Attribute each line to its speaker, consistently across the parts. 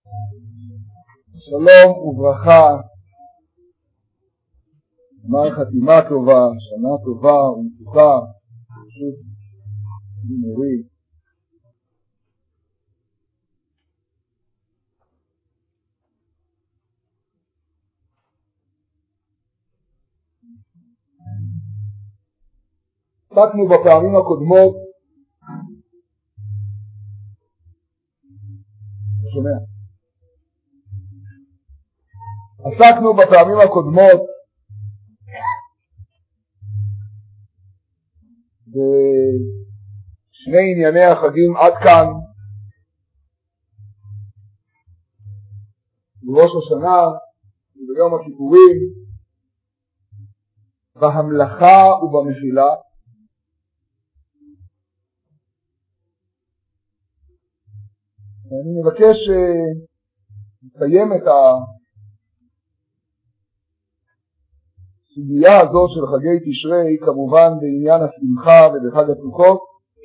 Speaker 1: שלום וברכה, גמר חתימה טובה, שנה טובה ומתוקה, פשוט נמרי. עסקנו בפעמים הקודמות, עסקנו בפעמים הקודמות בשני ענייני החגים עד כאן, בראש השנה וביום הכיפורים, בהמלכה ובמחילה. אני מבקש לסיים את הסוגיה הזו של חגי תשרי, כמובן בעניין השמחה ובחג הסוכות.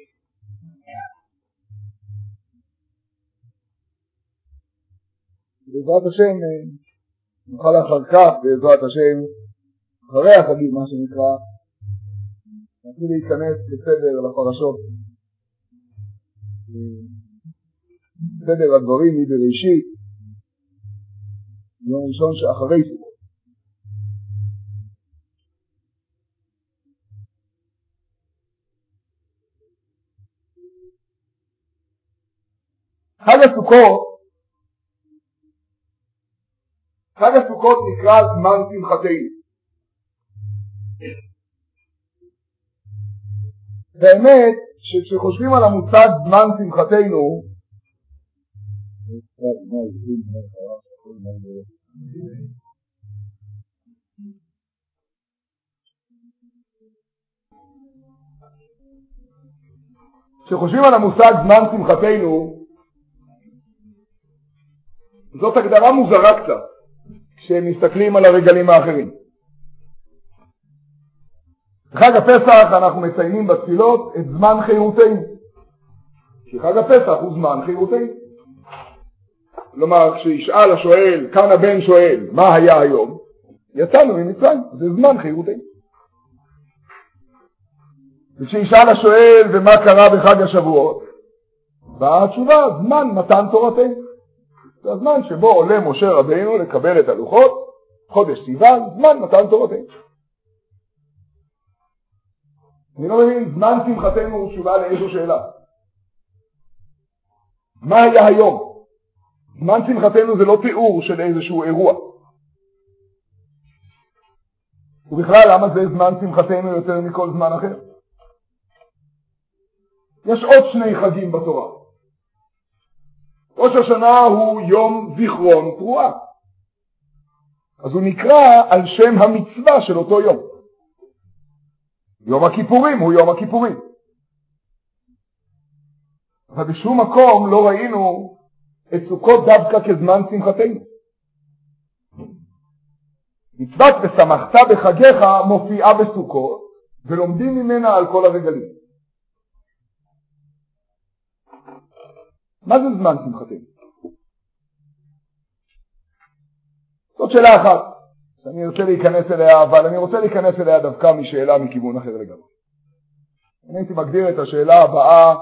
Speaker 1: בעזרת השם נוכל אחר כך, בעזרת השם אחרי החגים, מה שנקרא, נתחיל להיכנס בסדר לפרשות, סדר הדברים מבראשית, יום ראשון שאחרי סוכות. חג הסוכות נקרא זמן שמחתנו. באמת שכשחושבים על המושג זמן שמחתנו, כשחושבים על המושג זמן שמחתנו, זאת הגדרה מוזרה קצת כשמסתכלים על הרגלים האחרים. בחג הפסח אנחנו מציינים בתפילות את זמן חירותנו, כי חג הפסח הוא זמן חירותנו. כלומר, כשישאל השואל, כאן הבן שואל, מה היה היום? יצאנו ממצרים, זה זמן חירותנו. וכשישאל השואל, ומה קרה בחג השבועות? באה התשובה, זמן מתן תורתנו. זה הזמן שבו עולה משה רבינו לקבל את הלוחות, חודש סיוון, זמן מתן תורתנו. אני לא מבין, זמן שמחתנו הוא תשובה לאיזו שאלה. מה היה היום? זמן שמחתנו זה לא תיאור של איזשהו אירוע. ובכלל, למה זה זמן שמחתנו יותר מכל זמן אחר? יש עוד שני חגים בתורה. ראש השנה הוא יום זיכרון תרועה. אז הוא נקרא על שם המצווה של אותו יום. יום הכיפורים הוא יום הכיפורים. אבל בשום מקום לא ראינו את סוכות דווקא כזמן שמחתנו. מצוות ושמחת בחגיך מופיעה בסוכות, ולומדים ממנה על כל הרגלים. מה זה זמן שמחתנו? זאת שאלה אחת שאני רוצה להיכנס אליה, אבל אני רוצה להיכנס אליה דווקא משאלה מכיוון אחר לגמרי. אני הייתי מגדיר את השאלה הבאה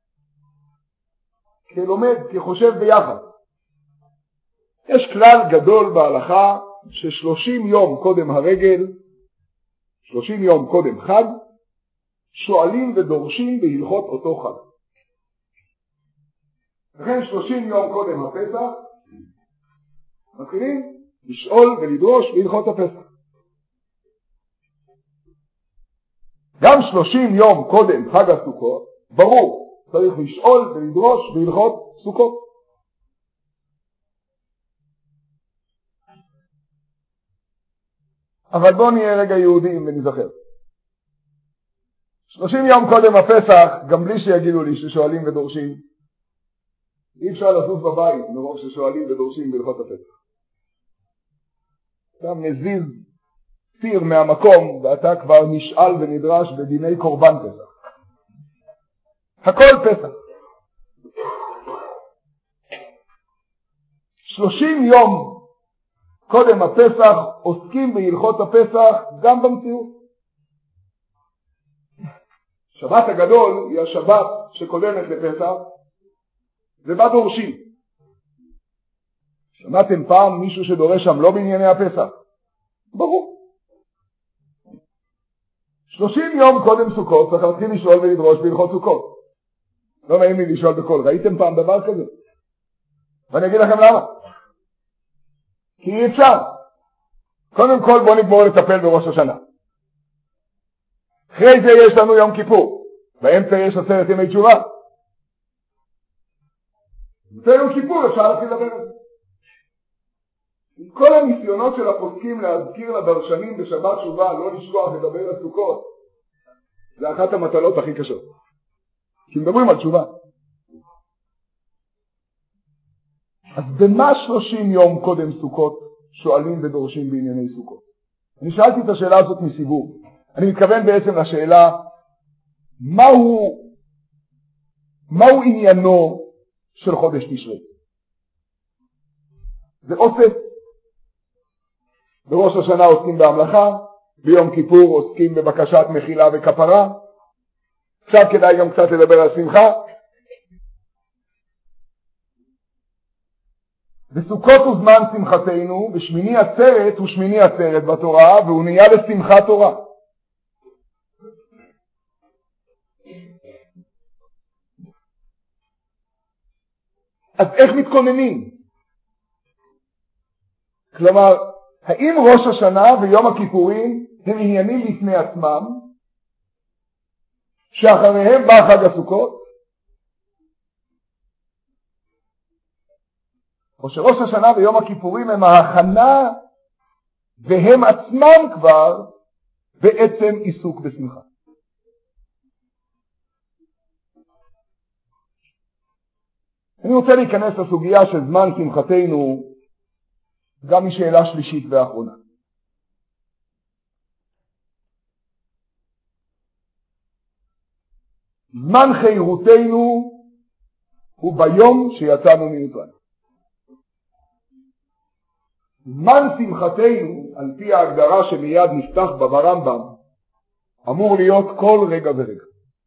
Speaker 1: כלומד, כחושב ביחד. יש כלל גדול בהלכה ש30 יום קודם הרגל, 30 יום קודם חג, שואלים ודורשים בהלכות אותו חג. לכן 30 יום קודם הפסח מתחילים לשאול ולדרוש בהלכות הפסח. גם 30 יום קודם חג הסוכות, ברור, צריך לשאול ולדרוש בהלכות סוכות. אבל בואו נהיה רגע יהודים ונזכר. 30 יום קודם הפסח, גם בלי שיגידו לי ששואלים ודורשים, אי אפשר לזוז בבית מרוב ששואלים ודורשים בהלכות הפסח. אתה מזיז סיר מהמקום ואתה כבר נשאל ונדרש בדיני קורבן פסח. הכל פסח. 30 יום קודם הפסח עוסקים בהלכות הפסח גם במציאות. שבת הגדול היא השבת שקודמת לפסח, ובה דורשים. שמעתם פעם מישהו שדורש שם לא בענייני הפסח? ברור. 30 יום קודם סוכות צריך להתחיל לשאול ולדרוש בהלכות סוכות. לא נעים לי לשאול בכל. ראיתם פעם דבר כזה? ואני אגיד לכם למה. כי אי אפשר. קודם כל בוא נגמור לטפל בראש השנה. אחרי זה יש לנו יום כיפור. באמצע יש 10 ימי תשובה. ביום כיפור אפשר להתחיל לדבר על זה. עם כל הניסיונות של הפוסקים להזכיר לדרשנים בשבת תשובה, לא לשכוח לדבר על סוכות, זה אחת המטלות הכי קשות. כי מדברים על תשובה. אז במה 30 יום קודם סוכות שואלים ודורשים בענייני סוכות? אני שאלתי את השאלה הזאת מסיבוב. אני מתכוון בעצם לשאלה, מהו עניינו של חודש תשרי? זה אוסף. בראש השנה עוסקים בהמלכה, ביום כיפור עוסקים בבקשת מחילה וכפרה. עכשיו כדאי גם קצת לדבר על שמחה. בסוכות הוא זמן שמחתנו, ושמיני עצרת הוא שמיני עצרת בתורה, והוא נהיה לשמחת תורה. אז איך מתכוננים? כלומר, האם ראש השנה ויום הכיפורים הם עניינים בפני עצמם, שאחריהם בא חג הסוכות? או שראש השנה ויום הכיפורים הם ההכנה, והם עצמם כבר בעצם עיסוק בשמחה? אני רוצה להיכנס לסוגיה של זמן שמחתנו גם משאלה שלישית ואחרונה. זמן חירותנו הוא ביום שיצאנו ממצרים. זמן שמחתנו, על פי ההגדרה שמיד נפתח ברמב"ם, אמור להיות כל רגע ורגע.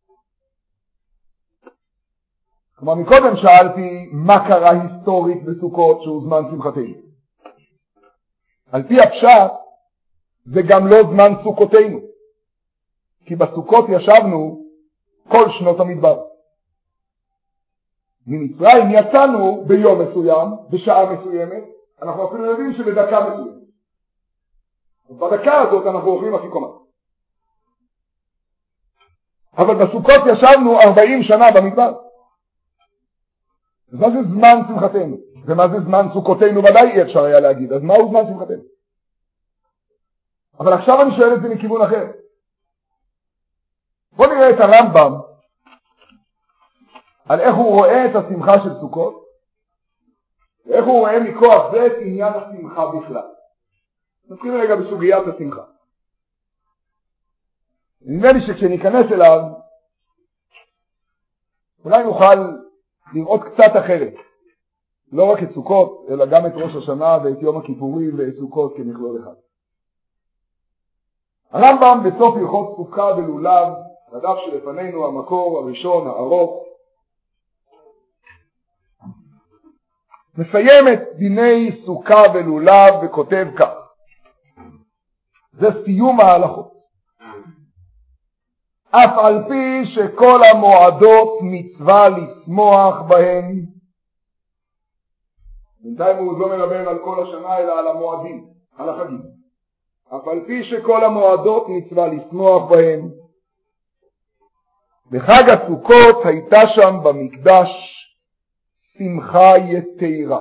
Speaker 1: כלומר, מקודם שאלתי מה קרה היסטורית בסוכות שהוא זמן שמחתנו. על פי הפשט זה גם לא זמן סוכותינו, כי בסוכות ישבנו כל שנות המדבר. ממצרים יצאנו ביום מסוים, בשעה מסוימת, אנחנו אפילו יודעים שבדקה מסוימת. בדקה הזאת אנחנו אוכלים אפיקומן. אבל בסוכות ישבנו 40 שנה במדבר. אז מה זה זמן שמחתנו? ומה זה זמן סוכותינו? ודאי אי אפשר היה להגיד. אז מהו זמן שמחתנו? אבל עכשיו אני שואל את זה מכיוון אחר. בוא נראה את הרמב"ם על איך הוא רואה את השמחה של סוכות, ואיך הוא רואה מכוח זה את עניין השמחה בכלל. נתחיל רגע בסוגיית השמחה. נדמה לי שכשניכנס אליו, אולי נוכל לראות קצת אחרת. לא רק את סוכות, אלא גם את ראש השנה ואת יום הכיפורים ואת סוכות כמכלול אחד. הרמב"ם בסוף הלכות סוכה ולולב, הדף שלפנינו, המקור הראשון הארוך, מסיים את דיני סוכה ולולב וכותב כך. זה סיום ההלכות. אף על פי שכל המועדות מצווה לשמוח בהן, בינתיים הוא לא מדבר על כל השנה אלא על המועדים, על החגים. אף על פי שכל המועדות מצווה לשמוח בהן, בחג הסוכות הייתה שם במקדש שמחה יתרה,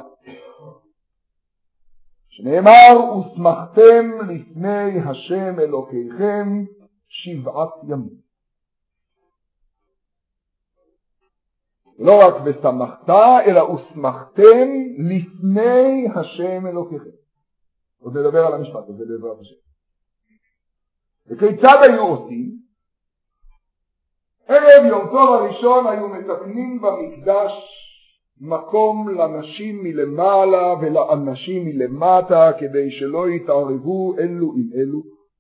Speaker 1: שנאמר ושמחתם לפני השם אלוקיכם 7 ימים. לא רק ושמחת, אלא ושמחתם לפני השם אלוקיכם. עוד נדבר על המשפט הזה בעזרת השם. וכיצד היו עושים? ערב יום טוב הראשון היו מתקנים במקדש מקום לנשים מלמעלה ולאנשים מלמטה, כדי שלא יתערבו אלו עם אלו.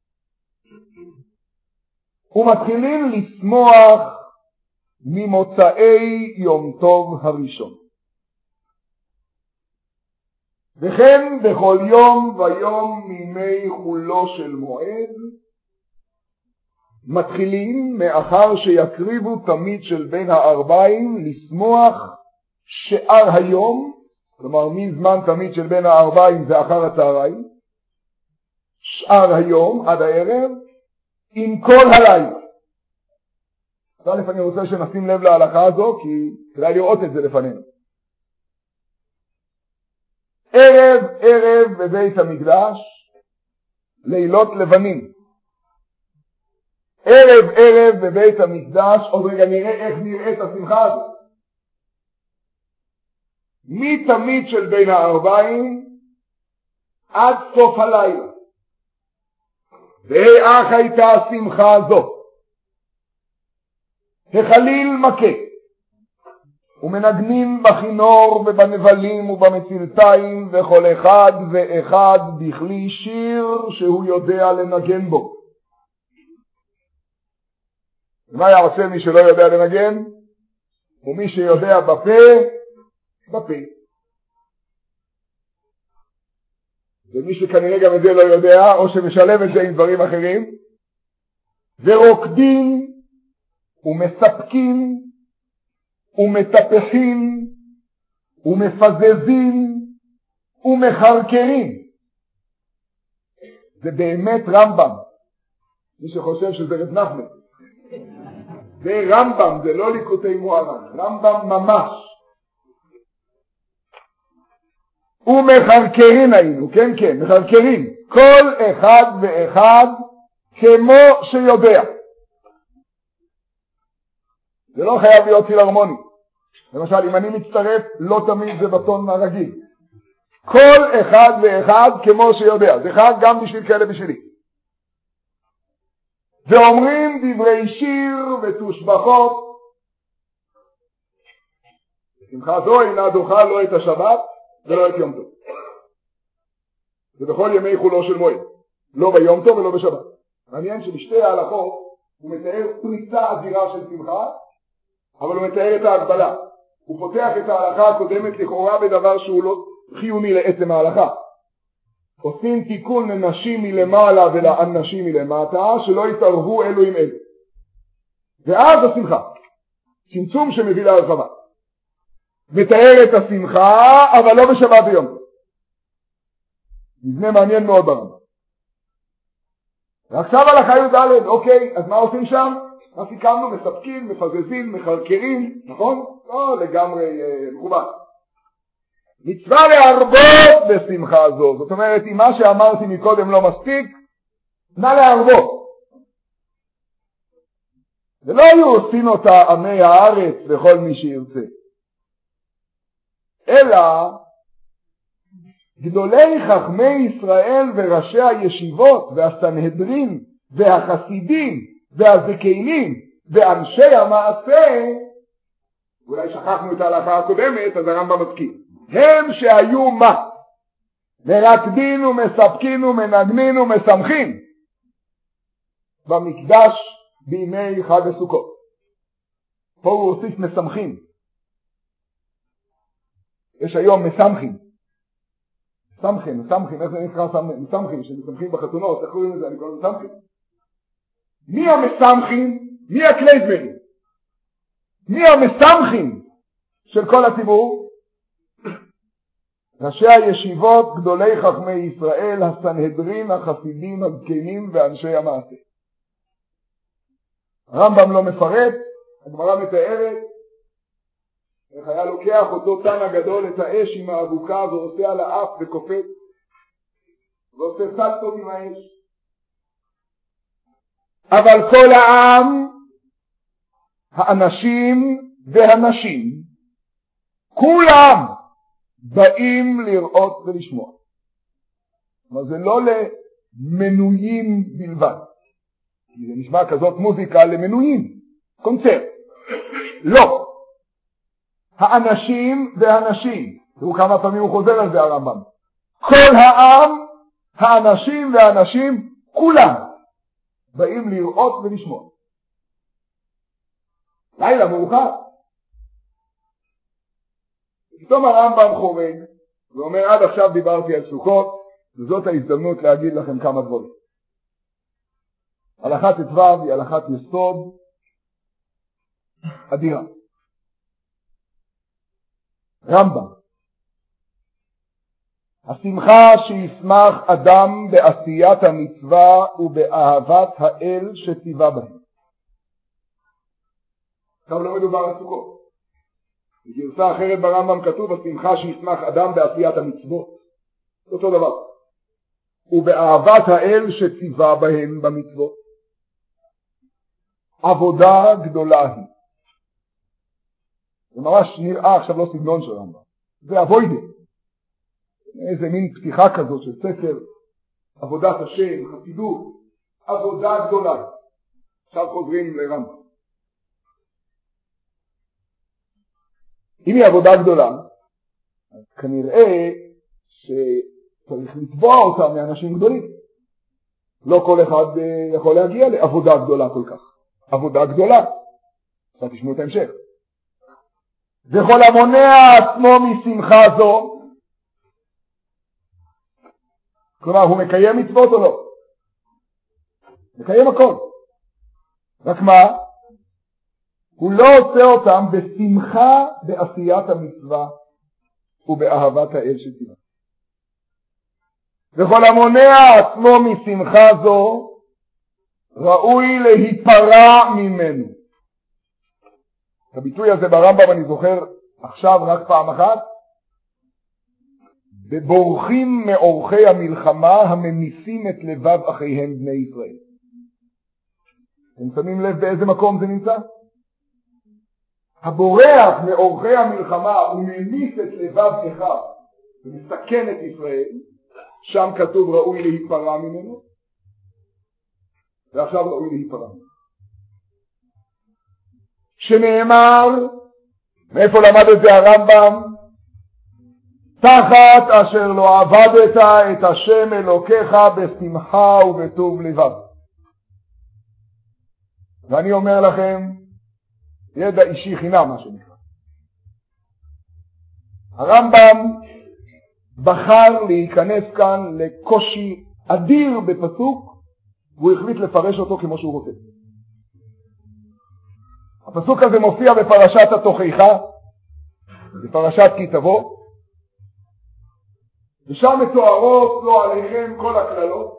Speaker 1: ומתחילים לשמוח ממוצאי יום טוב הראשון. וכן בכל יום ויום מימי חולו של מועד, מתחילים מאחר שיקריבו תמיד של בין הערביים לשמוח שאר היום, כלומר מזמן תמיד של בין הערביים זה אחר הצהריים, שאר היום עד הערב, עם כל הלילה. אז אני רוצה שנשים לב להלכה הזו, כי כדאי לראות את זה לפנינו. ערב בבית המקדש, לילות לבנים. ערב בבית המקדש, עוד רגע נראה איך נראית השמחה הזאת. מתמיד של בין הערביים עד סוף הלילה. ואך הייתה השמחה הזאת. החליל מכה, ומנגנים בכינור ובנבלים ובמצלתיים, וכל אחד ואחד בכלי שיר שהוא יודע לנגן בו. ומה יעשה מי שלא יודע לנגן? ומי שיודע בפה. ומי שכנראה גם את זה לא יודע, או שמשלב את זה עם דברים אחרים, ורוקדים ומספקים ומטפחים ומפזזים ומחרקרים. זה באמת רמב"ם. מי שחושב שזה רב נחמן. זה רמב"ם, זה לא ליקוטי מוהר"ן, רמב"ם ממש. ומחרקרים היינו, כן, מחרקרים. כל אחד ואחד כמו שיודע. זה לא חייב להיות פילהרמוני. למשל, אם אני מצטרף, לא תמיד זה בטון הרגיל. כל אחד ואחד כמו שיודע. זה חג גם בשביל כאלה בשבילי. ואומרים דברי שיר ותושבחות. שמחה זו אינה דוחה לא את השבת ולא את יום טוב. זה בכל ימי חולו של מועד. לא ביום טוב ולא בשבת. מעניין שבשתי ההלכות הוא מתאר פריצה אדירה של שמחה, אבל הוא מתאר את ההגבלה. הוא פותח את ההלכה הקודמת לכאורה בדבר שהוא לא חיוני לעצם ההלכה. עושים תיקון לנשים מלמעלה ולאנשים מלמטה, שלא יתערבו אלו עם אלו. ואז השמחה, צמצום שמביא להרחבה. מתאר את השמחה, אבל לא בשבת ויום. מבנה מעניין מאוד ברמב"ם. ועכשיו הלכה י"ד, אוקיי, אז מה עושים שם? מה סיכמנו? מספקים, מפזזים, מחרקרים, נכון? לא לגמרי מכובד. מצווה להרבות בשמחה זו. זאת אומרת, אם מה שאמרתי מקודם לא מספיק, נא להרבות. ולא היו עושים אותה עמי הארץ וכל מי שירצה. אלא גדולי חכמי ישראל וראשי הישיבות והסנהדרין והחסידים והזקנים ואנשי המעשה, אולי שכחנו את ההלכה הקודמת, אז הרמב"ם מזכיר, הם שהיו מה? מרקדין ומספקין ומנגנין ומשמחין במקדש בימי חג הסוכות. פה הוא הוסיף משמחין. יש היום משמחין. מסמכים, איך זה נקרא מסמכים, שמשמחים בחתונות, איך קוראים לזה? אני קורא מסמכים. מי המשמחים? מי הקלייזמרים? מי המשמחים של כל הציבור? ראשי הישיבות, גדולי חכמי ישראל, הסנהדרין, החסידים, הזקנים ואנשי המעשה. הרמב"ם לא מפרט, הגמרא מתארת איך היה לוקח אותו תנא גדול את האש עם האבוקה ועושה על האף וקופץ ועושה סלטות עם האש. אבל כל העם, האנשים והנשים, כולם באים לראות ולשמוע. אבל זה לא למנויים בלבד. זה נשמע כזאת מוזיקה למנויים, קונצרט. לא. האנשים והנשים. תראו כמה פעמים הוא חוזר על זה הרמב"ם. כל העם, האנשים והנשים, כולם באים לראות ולשמוע. לילה מאוחר. פתאום הרמב"ם חורג ואומר עד עכשיו דיברתי על סוכות, וזאת ההזדמנות להגיד לכם כמה דברים. הלכת ט"ו היא הלכת יסוד אדירה. רמב"ם, השמחה שישמח אדם בעשיית המצווה ובאהבת האל שציווה בהם. עכשיו לא מדובר על סוכות. בגרסה אחרת ברמב"ם כתוב השמחה שישמח אדם בעשיית המצוות. אותו דבר. ובאהבת האל שציווה בהם במצוות. עבודה גדולה היא. זה ממש נראה עכשיו לא סגנון של רמב"ם. זה אבוידה. איזה מין פתיחה כזאת של ספר עבודת השם, חסידות. עבודה גדולה. עכשיו חוזרים לרמב"ם. אם היא עבודה גדולה, אז כנראה שצריך לתבוע אותה מאנשים גדולים. לא כל אחד יכול להגיע לעבודה גדולה כל כך. עבודה גדולה. עכשיו תשמעו את ההמשך. וכל המונע עצמו משמחה זו, כלומר הוא מקיים מצוות או לא? מקיים הכל. רק מה? הוא לא עושה אותם בשמחה בעשיית המצווה ובאהבת האל שציווה. וכל המונע עצמו משמחה זו ראוי להיפרע ממנו. את הביטוי הזה ברמב"ם אני זוכר עכשיו רק פעם אחת. בבורחים מאורחי המלחמה הממיסים את לבב אחיהם בני ישראל. אתם שמים לב באיזה מקום זה נמצא? הבורח מאורחי המלחמה וממיס את לבב אחיו ומסכן את ישראל, שם כתוב ראוי להיפרע ממנו, ועכשיו ראוי להיפרע ממנו. שנאמר, מאיפה למד את זה הרמב"ם? תחת אשר לא עבדת את השם אלוקיך בשמחה ובטוב לבב. ואני אומר לכם, ידע אישי חינם מה שנקרא. הרמב"ם בחר להיכנס כאן לקושי אדיר בפסוק, והוא החליט לפרש אותו כמו שהוא רוצה. הפסוק הזה מופיע בפרשת התוכחה, בפרשת כי תבוא, ושם מתוארות לו עליכם כל הכללות,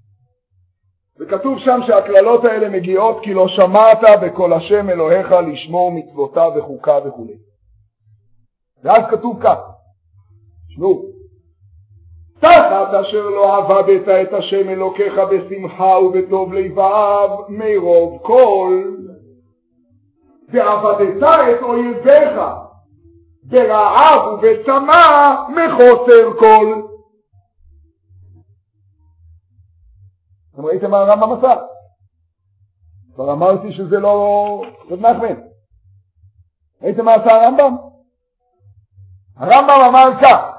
Speaker 1: וכתוב שם שהכללות האלה מגיעות כי לא שמעת בקול השם אלוהיך לשמור מצוותיו וחוקיו וכו'. ואז כתוב כך, תשמעו, תחת אשר לא עבדת את השם אלוקיך בשמחה ובטוב לבב מרוב כל, ועבדת את אויביך ברעב ובצמא מחוסר כל. אתם ראיתם מה הרמב"ם עשה? כבר אמרתי שזה לא רב נחמן. ראיתם מה עשה הרמב"ם? הרמב"ם אמר כך,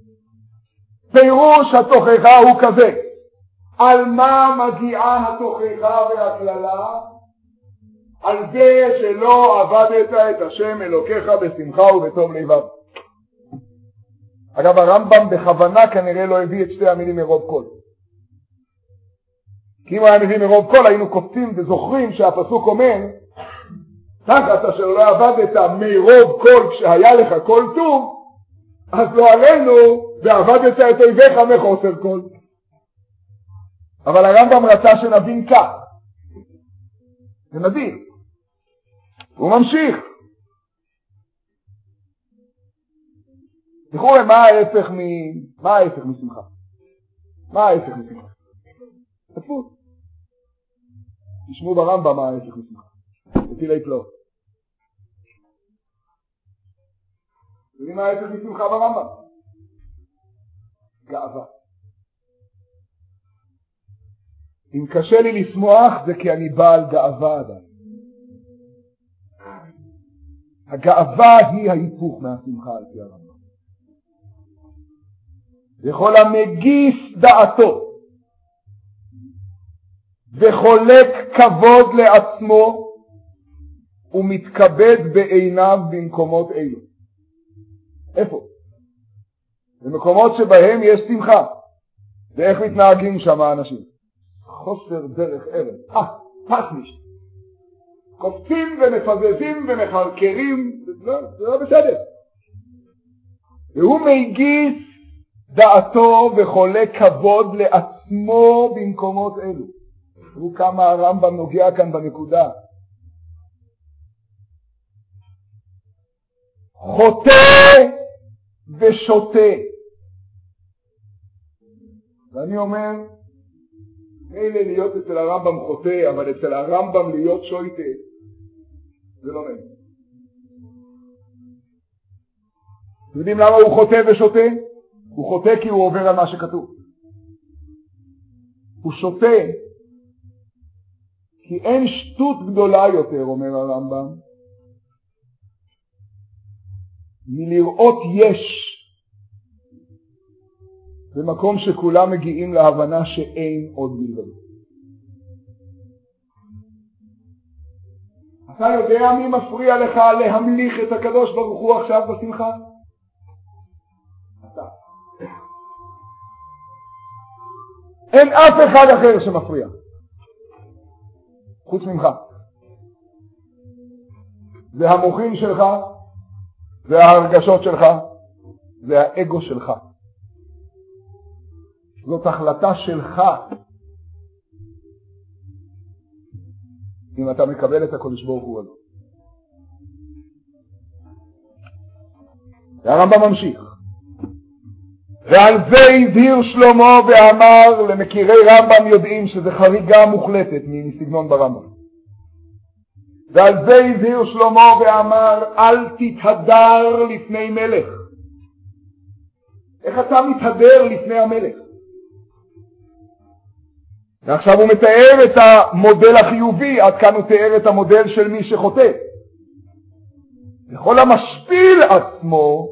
Speaker 1: פירוש התוכחה הוא כזה, על מה מגיעה התוכחה והכללה? על זה שלא עבדת את השם אלוקיך בשמחה ובטוב לבב. אגב הרמב"ם בכוונה כנראה לא הביא את שתי המילים מרוב כל. כי אם הוא היה מביא מרוב כל היינו קופצים וזוכרים שהפסוק אומר תחת אשר לא עבדת מרוב כל כשהיה לך כל טוב, אז לא עלינו ועבדת את אויביך מחוסר כל. אבל הרמב"ם רצה שנבין כך. זה נדיר. הוא ממשיך. תראו מה ההפך משמחה. מה ההפך משמחה? תפות. תשמעו ברמב"ם מה ההפך משמחה. תתילי פלאות. תראי מה ההפך משמחה ברמב"ם? גאווה. אם קשה לי לשמוח זה כי אני בעל גאווה עדיין. הגאווה היא ההיפוך מהשמחה על פי הרמב"ם. וכל המגיס דעתו וחולק כבוד לעצמו ומתכבד בעיניו במקומות אלו. איפה? במקומות שבהם יש שמחה. ואיך מתנהגים שם האנשים? חוסר דרך ארץ. פסניש. קופצים ומפזזים ומחרקרים, זה לא בסדר. והוא מגיס דעתו וחולק כבוד לעצמו במקומות אלו. הוא כמה הרמב"ם נוגע כאן בנקודה. חוטא ושוטה. ואני אומר, מילא להיות אצל הרמב"ם חוטא, אבל אצל הרמב"ם להיות שוטה, זה לא נעים. אתם יודעים למה הוא חוטא ושוטה? הוא חוטא כי הוא עובר על מה שכתוב. הוא שוטה כי אין שטות גדולה יותר, אומר הרמב"ם, מלראות יש במקום שכולם מגיעים להבנה שאין עוד מלבדו. אתה יודע מי מפריע לך להמליך את הקדוש ברוך הוא עכשיו בשמחה? אתה. אין אף אחד אחר שמפריע חוץ ממך. זה המוחין שלך, זה ההרגשות שלך, זה האגו שלך. זאת החלטה שלך אם אתה מקבל את הקדוש ברוך הוא הזה. והרמב"ם ממשיך, ועל זה הזהיר שלמה ואמר, למכירי רמב"ם יודעים שזה חריגה מוחלטת מסגנון ברמב"ם. ועל זה הזהיר שלמה ואמר, אל תתהדר לפני מלך. איך אתה מתהדר לפני המלך? ועכשיו הוא מתאר את המודל החיובי, עד כאן הוא תיאר את המודל של מי שחוטא. וכל המשפיל עצמו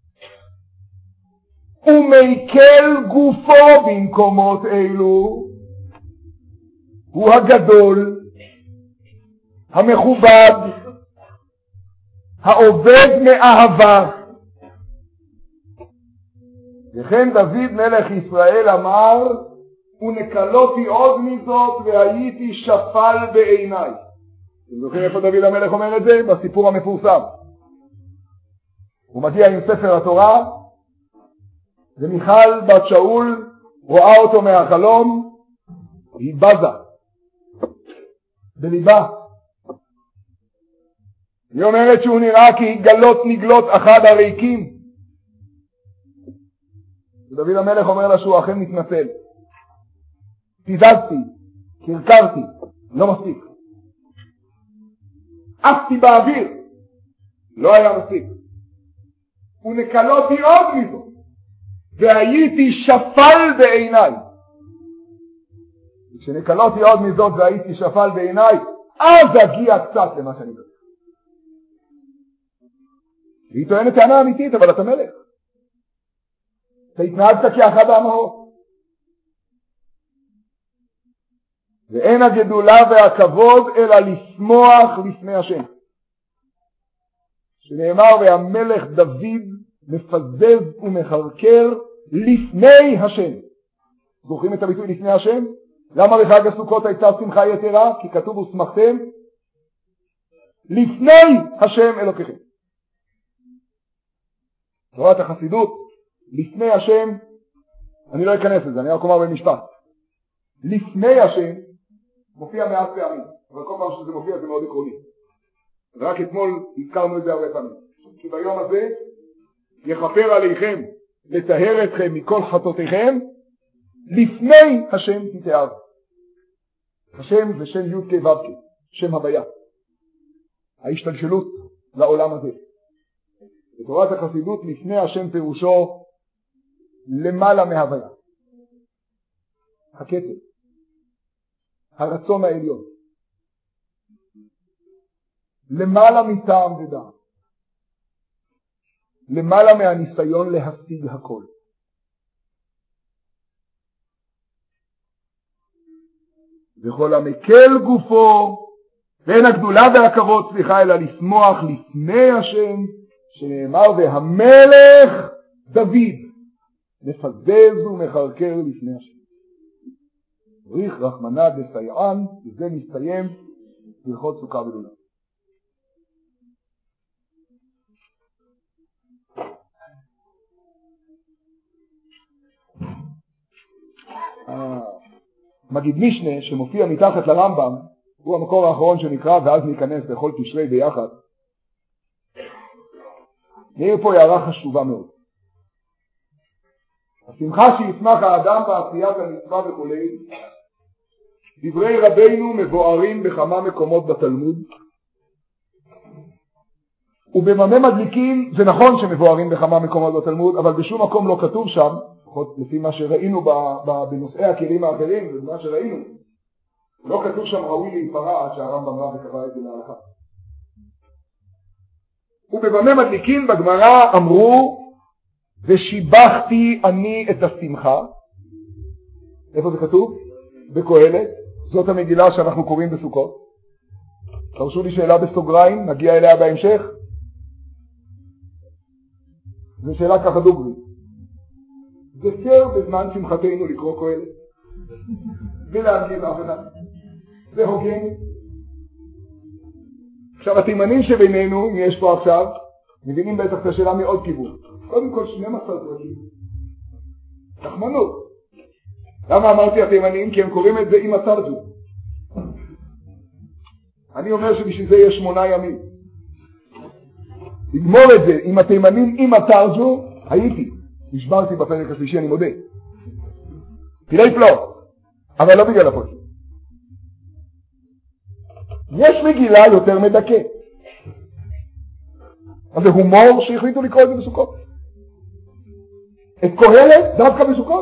Speaker 1: ומקל גופו במקומות אלו הוא הגדול, המכובד, העובד מאהבה. וכן דוד מלך ישראל אמר, ונקלותי עוד מזאת והייתי שפל בעיניי. אתם זוכרים איפה דוד המלך אומר את זה? בסיפור המפורסם. הוא מגיע עם ספר התורה, ומיכל בת שאול רואה אותו מהחלום, היא בזה בליבה. היא אומרת שהוא נראה כי גלות נגלות אחד הריקים. ודוד המלך אומר לה שהוא אכן מתנצל. תזזתי, קרקרתי, לא מספיק. עפתי באוויר, לא היה מספיק. ונקלותי עוד מזו, והייתי שפל בעיניי. כשנקלותי עוד מזאת והייתי שפל בעיניי, אז אגיע קצת למה שאני אומר. והיא טוענת טענה אמיתית, אבל אתה מלך. אתה התנהגת כאחד האמהות. ואין הגדולה והכבוד אלא לשמוח לפני השם. שנאמר, והמלך דוד מפזז ומחרקר לפני השם. זוכרים את הביטוי לפני השם? למה בחג הסוכות הייתה שמחה יתרה? כי כתוב ושמחתם לפני השם אלוקיכם. תורת החסידות, לפני השם, אני לא אכנס לזה, אני רק אומר במשפט. לפני השם מופיע מעט פעמים, אבל כל פעם שזה מופיע זה מאוד עקרוני. רק אתמול הזכרנו את זה הרבה פעמים. כי ביום הזה יכפר עליכם לטהר אתכם מכל חטאותיכם, לפני השם תתאר. השם זה שם י' כ' ו' כ', שם הוויה. ההשתלשלות לעולם הזה. בתורת החסידות לפני השם פירושו למעלה מהוויה. הכתר. הרצון העליון. למעלה מטעם ודעת. למעלה מהניסיון להשיג הכל. וכל המקל גופו, ואין הגדולה והכבוד, אלא לשמוח לפני השם, שנאמר והמלך דוד מפזז ומחרקר לפני השם. בריך רחמנא דסייען, וזה מסתיים בהלכות סוכה ולולה. מגיד משנה שמופיע מתחת לרמב"ם, הוא המקור האחרון שנקרא, ואז ניכנס לכל תשרי ביחד. נראה פה הערה חשובה מאוד. השמחה שישמח האדם בעשיית המצווה וכו', דברי רבינו מבוארים בכמה מקומות בתלמוד, ובממה מדליקים זה נכון שמבוארים בכמה מקומות בתלמוד, אבל בשום מקום לא כתוב שם, לפי מה שראינו בנושאי הכלים האחרים ובמה שראינו, לא כתוב שם ראוי להיפרע עד שהרמב"ם רב וקבע את זה להלכה. ובבמה מדליקים בגמרא אמרו ושיבחתי אני את השמחה. איפה זה כתוב? בקהלת. זאת המגילה שאנחנו קוראים בסוכות. תרשו לי שאלה בסוגריים, נגיע אליה בהמשך. זו שאלה ככה דוגרי. זה פייר בזמן שמחתנו לקרוא קהלת ולהגיד לאף אחד. זה הוגן. עכשיו התימנים שבינינו, אם יש פה עכשיו, מבינים בטח את השאלה מעוד כיוון. קודם כל 12 פרקים. תחמנות. למה אמרתי התימנים? כי הם קוראים את זה עם התרג'ו. אני אומר שבשביל זה יש 8 ימים. לגמור את זה עם התימנים עם התרג'ו, הייתי. נשברתי בפרק השלישי, אני מודה. פילי פלא, אבל לא בגלל הפרק. יש מגילה יותר מדכא. אז זה הומור שהחליטו לקרוא את זה בסוכות. את קהלת דווקא בסוכות.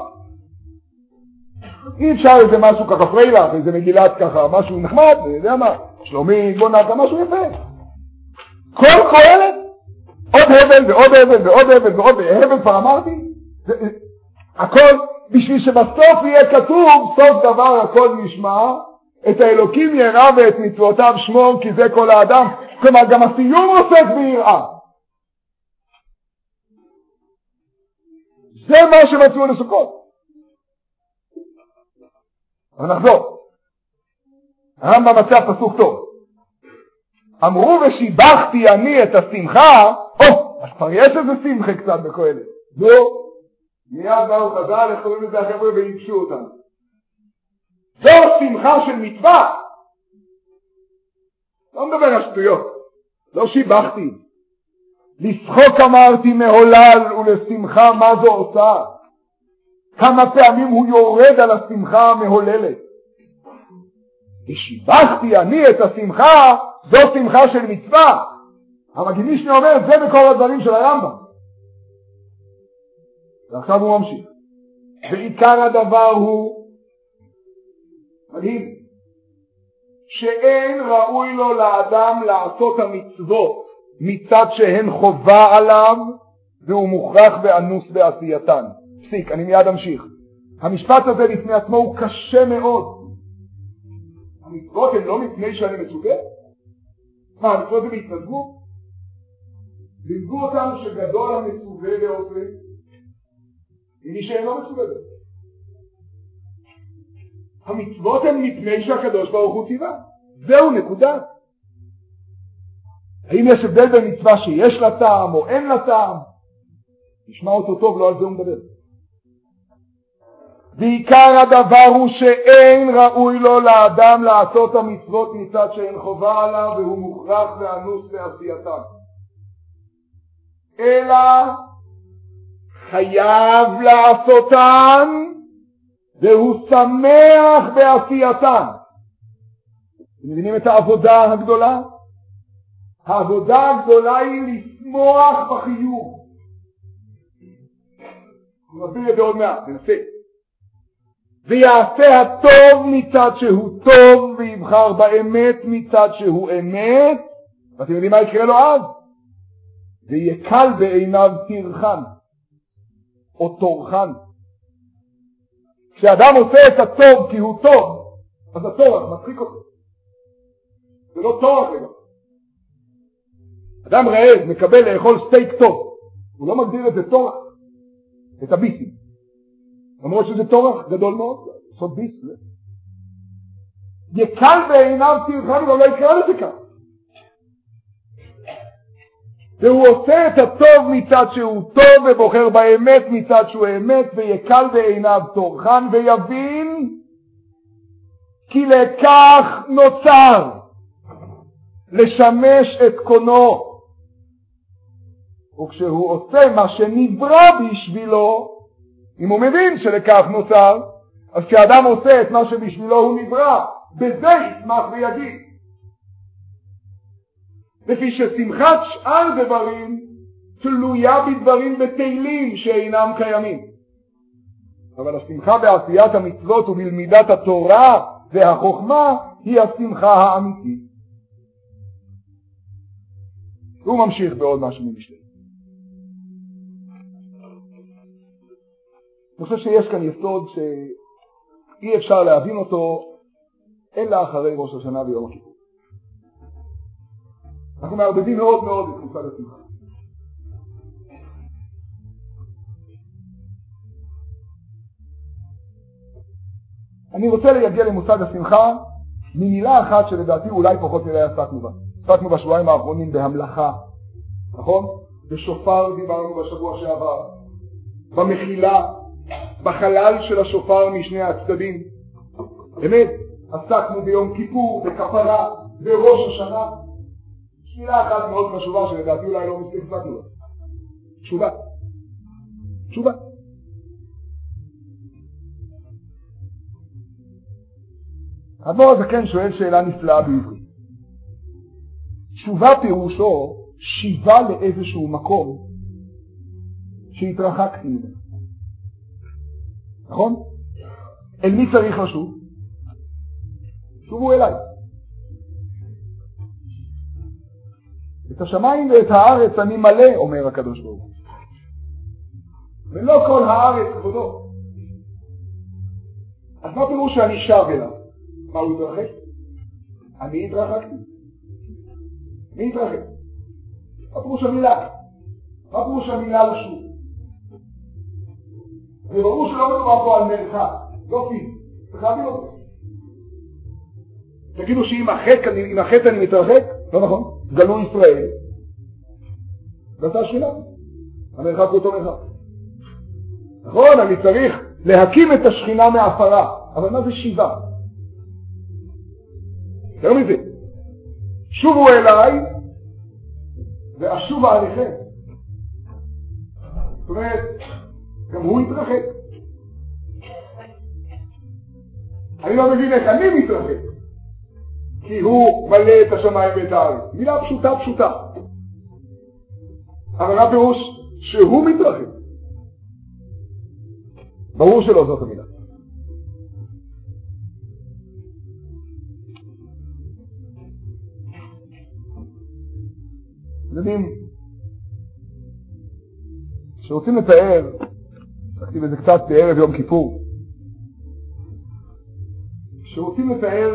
Speaker 1: אי אפשר איזה משהו ככה פריילך, איזה מגילת ככה, משהו נחמד, אני יודע מה, שלומי, גונתה, משהו יפה. כל קהלת, עוד הבל ועוד הבל ועוד הבל ועוד הבל, כבר אמרתי, הכל בשביל שבסוף יהיה כתוב, סוף דבר הכל נשמע, את האלוקים ירא ואת מצוותיו שמור, כי זה כל האדם. כלומר, גם הסיום עוסק ביראה. זה מה שמצאו לסוכות. אבל נחזור. הרמב"ם מצא פסוק טוב. אמרו ושיבחתי אני את השמחה, אז כבר יש איזה שמחה קצת בקהלת. מיד באו חז"ל, איך קוראים לזה החבר'ה וייבשו אותם. זו שמחה של מצווה. לא מדבר על שטויות. לא שיבחתי. לשחוק אמרתי מהולל ולשמחה מה זו עושה. כמה פעמים הוא יורד על השמחה המהוללת. ושיבחתי אני את השמחה, זו שמחה של מצווה. המגיד משנה אומר את זה בכל הדברים של הרמב"ם. ועכשיו הוא ממשיך. ועיקר הדבר הוא מדהים, שאין ראוי לו לאדם לעשות המצוות מצד שהן חובה עליו והוא מוכרח ואנוס בעשייתן. פסיק, אני מיד אמשיך. המשפט הזה לפני עצמו הוא קשה מאוד. המצוות הן לא מפני שאני מצווה? מה, המצוות זה בהתנדבות? לימדו אותנו שגדול המצווה ועושה מי שאינו מצווה. המצוות הן מפני שהקדוש ברוך הוא ציווה. זהו, נקודה. האם יש הבדל בין מצווה שיש לה טעם או אין לה טעם? נשמע אותו טוב, לא על זה הוא מדבר. ועיקר הדבר הוא שאין ראוי לו לאדם לעשות המצוות מצד שאין חובה עליו והוא מוכרח ואנוס בעשייתם, אלא חייב לעשותן והוא שמח בעשייתן. אתם מבינים את העבודה הגדולה? העבודה הגדולה היא לשמוח בחיוב. נביא את זה עוד מעט, ננסה. ויעשה הטוב מצד שהוא טוב ויבחר באמת מצד שהוא אמת. ואתם יודעים מה יקרה לו אז? ויקל בעיניו תרחן, או תורחן. כשאדם עושה את הטוב כי הוא טוב, אז הטורח מצחיק אותו. זה לא טורח רגע. אדם רעב מקבל לאכול סטייק טוב, הוא לא מגדיר את זה טורח, את הביסים. למרות שזה טורח גדול מאוד, לעשות ביס. יקל בעיניו תרחן, אבל לא יקרא לזה כך. והוא עושה את הטוב מצד שהוא טוב, ובוחר באמת מצד שהוא אמת, ויקל בעיניו תורחן, ויבין כי לכך נוצר לשמש את קונו. וכשהוא עושה מה שנברא בשבילו, אם הוא מבין שלכך נוצר, אז כשאדם עושה את מה שבשבילו הוא נברא, בזה ישמח ויגיד. לפי ששמחת שאר דברים תלויה בדברים בטלים שאינם קיימים. אבל השמחה בעשיית המצוות ובלמידת התורה והחוכמה היא השמחה האמיתית. הוא ממשיך בעוד משהו ממשלי. אני חושב שיש כאן יסוד שאי אפשר להבין אותו אלא אחרי ראש השנה ויום הכיפור. אנחנו מערבבים מאוד מאוד את מושג השמחה. אני רוצה להגיע למושג השמחה ממילה אחת שלדעתי אולי פחות נראה עסקנו בה. עסקנו בשבועיים האחרונים בהמלכה, נכון? בשופר דיברנו בשבוע שעבר, במחילה, בחלל של השופר משני הצדדים. באמת, עסקנו ביום כיפור, בכפרה, בראש השנה. מילה אחת מאוד חשובה שלדעתי אולי לא מספיק עסקנו בה. תשובה. תשובה. האדמו"ר הזקן שואל שאלה נפלאה בעברית. תשובה פירושו שיבה לאיזשהו מקום שהתרחקתי ממנו. נכון? אל מי צריך לשוב? שובו אליי. את השמיים ואת הארץ אני מלא, אומר הקדוש ברוך הוא. ולא כל הארץ כבודו. אז מה פירוש שאני שב אליו? מה הוא התרחק? אני התרחקתי. מי התרחק? מה פירוש המילה? מה פירוש המילה לשוב? זה ברור שלא מדובר פה על מרחק, לא פיזי, צריך להבין אותו. תגידו שאם החטא אני מתרחק, לא נכון, גלו ישראל, ועשה שכינה, המרחק הוא אותו מרחק. נכון, אני צריך להקים את השכינה מהפרה, אבל מה זה שיבה? יותר מזה, שובו אליי ואשובה עליכם. זאת אומרת, גם הוא התרחק. אני לא מבין איך אני מתרחק, כי הוא מלא את השמיים ואת הארץ. מילה פשוטה פשוטה. אבל מה פירוש? שהוא מתרחק. ברור שלא זאת המילה. יודעים, שרוצים לתאר, תכתיב את זה קצת בערב יום כיפור, שרוצים לתאר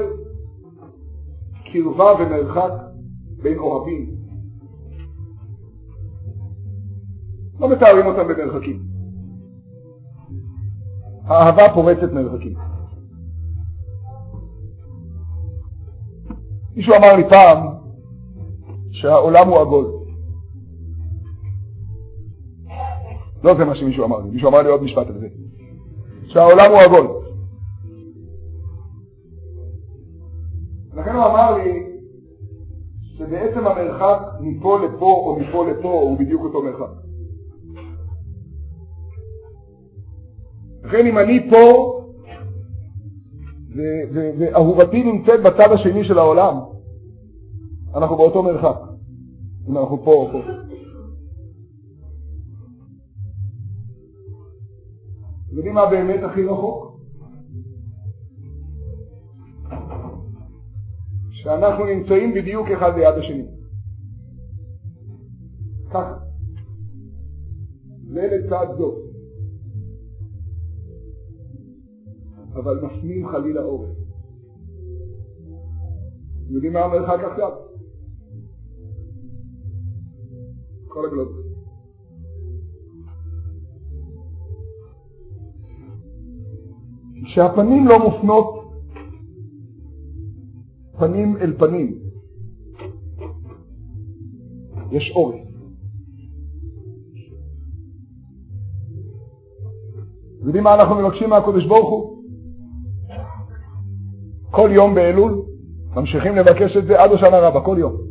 Speaker 1: קרבה ומרחק בין אוהבים, לא מתארים אותם במרחקים. האהבה פורצת מרחקים. מישהו אמר לי פעם שהעולם הוא עגול. לא זה מה שמישהו אמר לי, מישהו אמר לי עוד משפט על זה, שהעולם הוא עגול. לכן הוא אמר לי שבעצם המרחק מפה לפה או מפה לפה הוא בדיוק אותו מרחק. לכן אם אני פה ואהובתי נמצאת בצד השני של העולם, אנחנו באותו מרחק, אם אנחנו פה או פה. יודעים מה באמת הכי רחוק? שאנחנו נמצאים בדיוק אחד ליד השני. ככה. ולצד זאת. אבל מפנים חלילה עורף. יודעים מה המרחק עכשיו? כל הגלובוס. כשהפנים לא מופנות פנים אל פנים, יש עורף. יודעים מה אנחנו מבקשים מהקדוש ברוך הוא? כל יום באלול ממשיכים לבקש את זה עד השנה רבה, כל יום.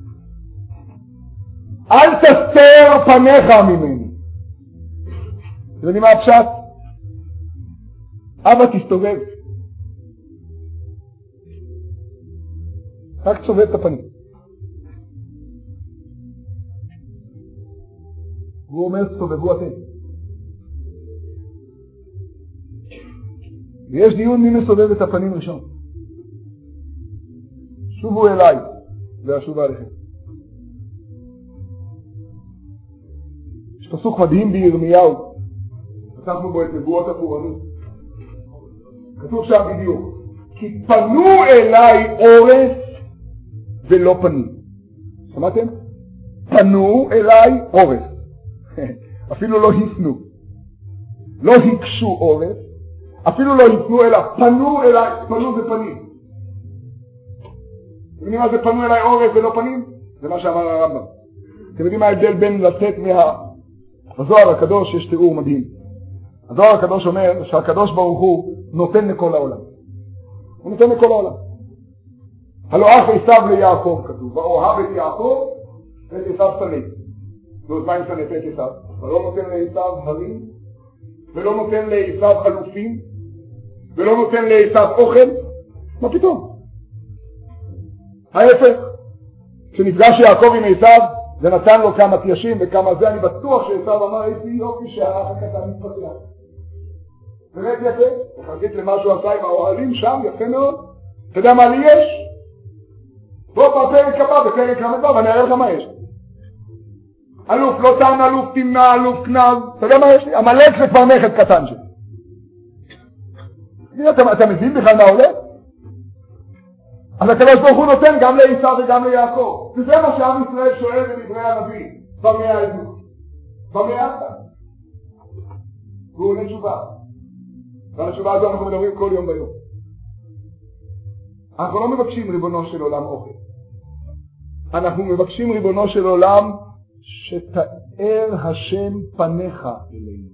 Speaker 1: אל תסתר פניך ממני. אתם יודעים מה הפשט? אבא תסתובב. רק תסובב את הפנים. הוא אומר תסתובבו אתם. ויש דיון מי מסובב את הפנים ראשון. שובו אליי ואשובה עליכם. יש פסוק מדהים בירמיהו, פתחנו בו את נבואות הפורענות. כתוב שם בדיוק, כי פנו אליי עורף ולא פנים. שמעתם? פנו אליי עורף. אפילו לא הפנו. לא הקשו עורף, אפילו לא הפנו אליו. פנו אליי, פנו זה פנים. אתם יודעים מה זה פנו אליי עורף ולא פנים? זה מה שאמר הרמב"ם. אתם יודעים מה ההבדל בין לצאת בזוהר הקדוש יש תיאור מדהים. הזוהר הקדוש אומר שהקדוש ברוך הוא נותן לכל העולם. הוא נותן לכל העולם. הלא אח עשיו ליעקב כתוב, ואוהב את יעקב ואת עשיו שנא. ועוד מה עם שנא את עשיו? ולא נותן לעשיו הרים, ולא נותן לעשיו אלופים, ולא נותן לעשיו אוכל. מה פתאום? ההפך, כשנפגש יעקב עם עשיו, זה נתן לו כמה תיישים וכמה זה, אני בטוח שעשיו אמר איזה יופי שהאח הקטן מתפתח. באמת יפה, וחזית למה שהוא עשה עם האוהלים שם, יפה מאוד. אתה יודע מה לי יש? בוא בפרק הבא, בפרק המדבר, ואני אראה לך מה יש. אלוף לא טען, אלוף תמנע, אלוף כנב, אתה יודע מה יש לי? המלך זה כבר נכד קטן שלי. אתה מבין בכלל מה הולך? אז הקדוש ברוך הוא נותן גם לעשיו וגם ליעקב. וזה מה שעם ישראל שואל בדברי הנביא, במה העדות. במה אתה? והוא עונה תשובה. ועל התשובה הזו אנחנו מדברים כל יום ביום. אנחנו לא מבקשים ריבונו של עולם אוכל. אנחנו מבקשים ריבונו של עולם שתאר השם פניך אלינו.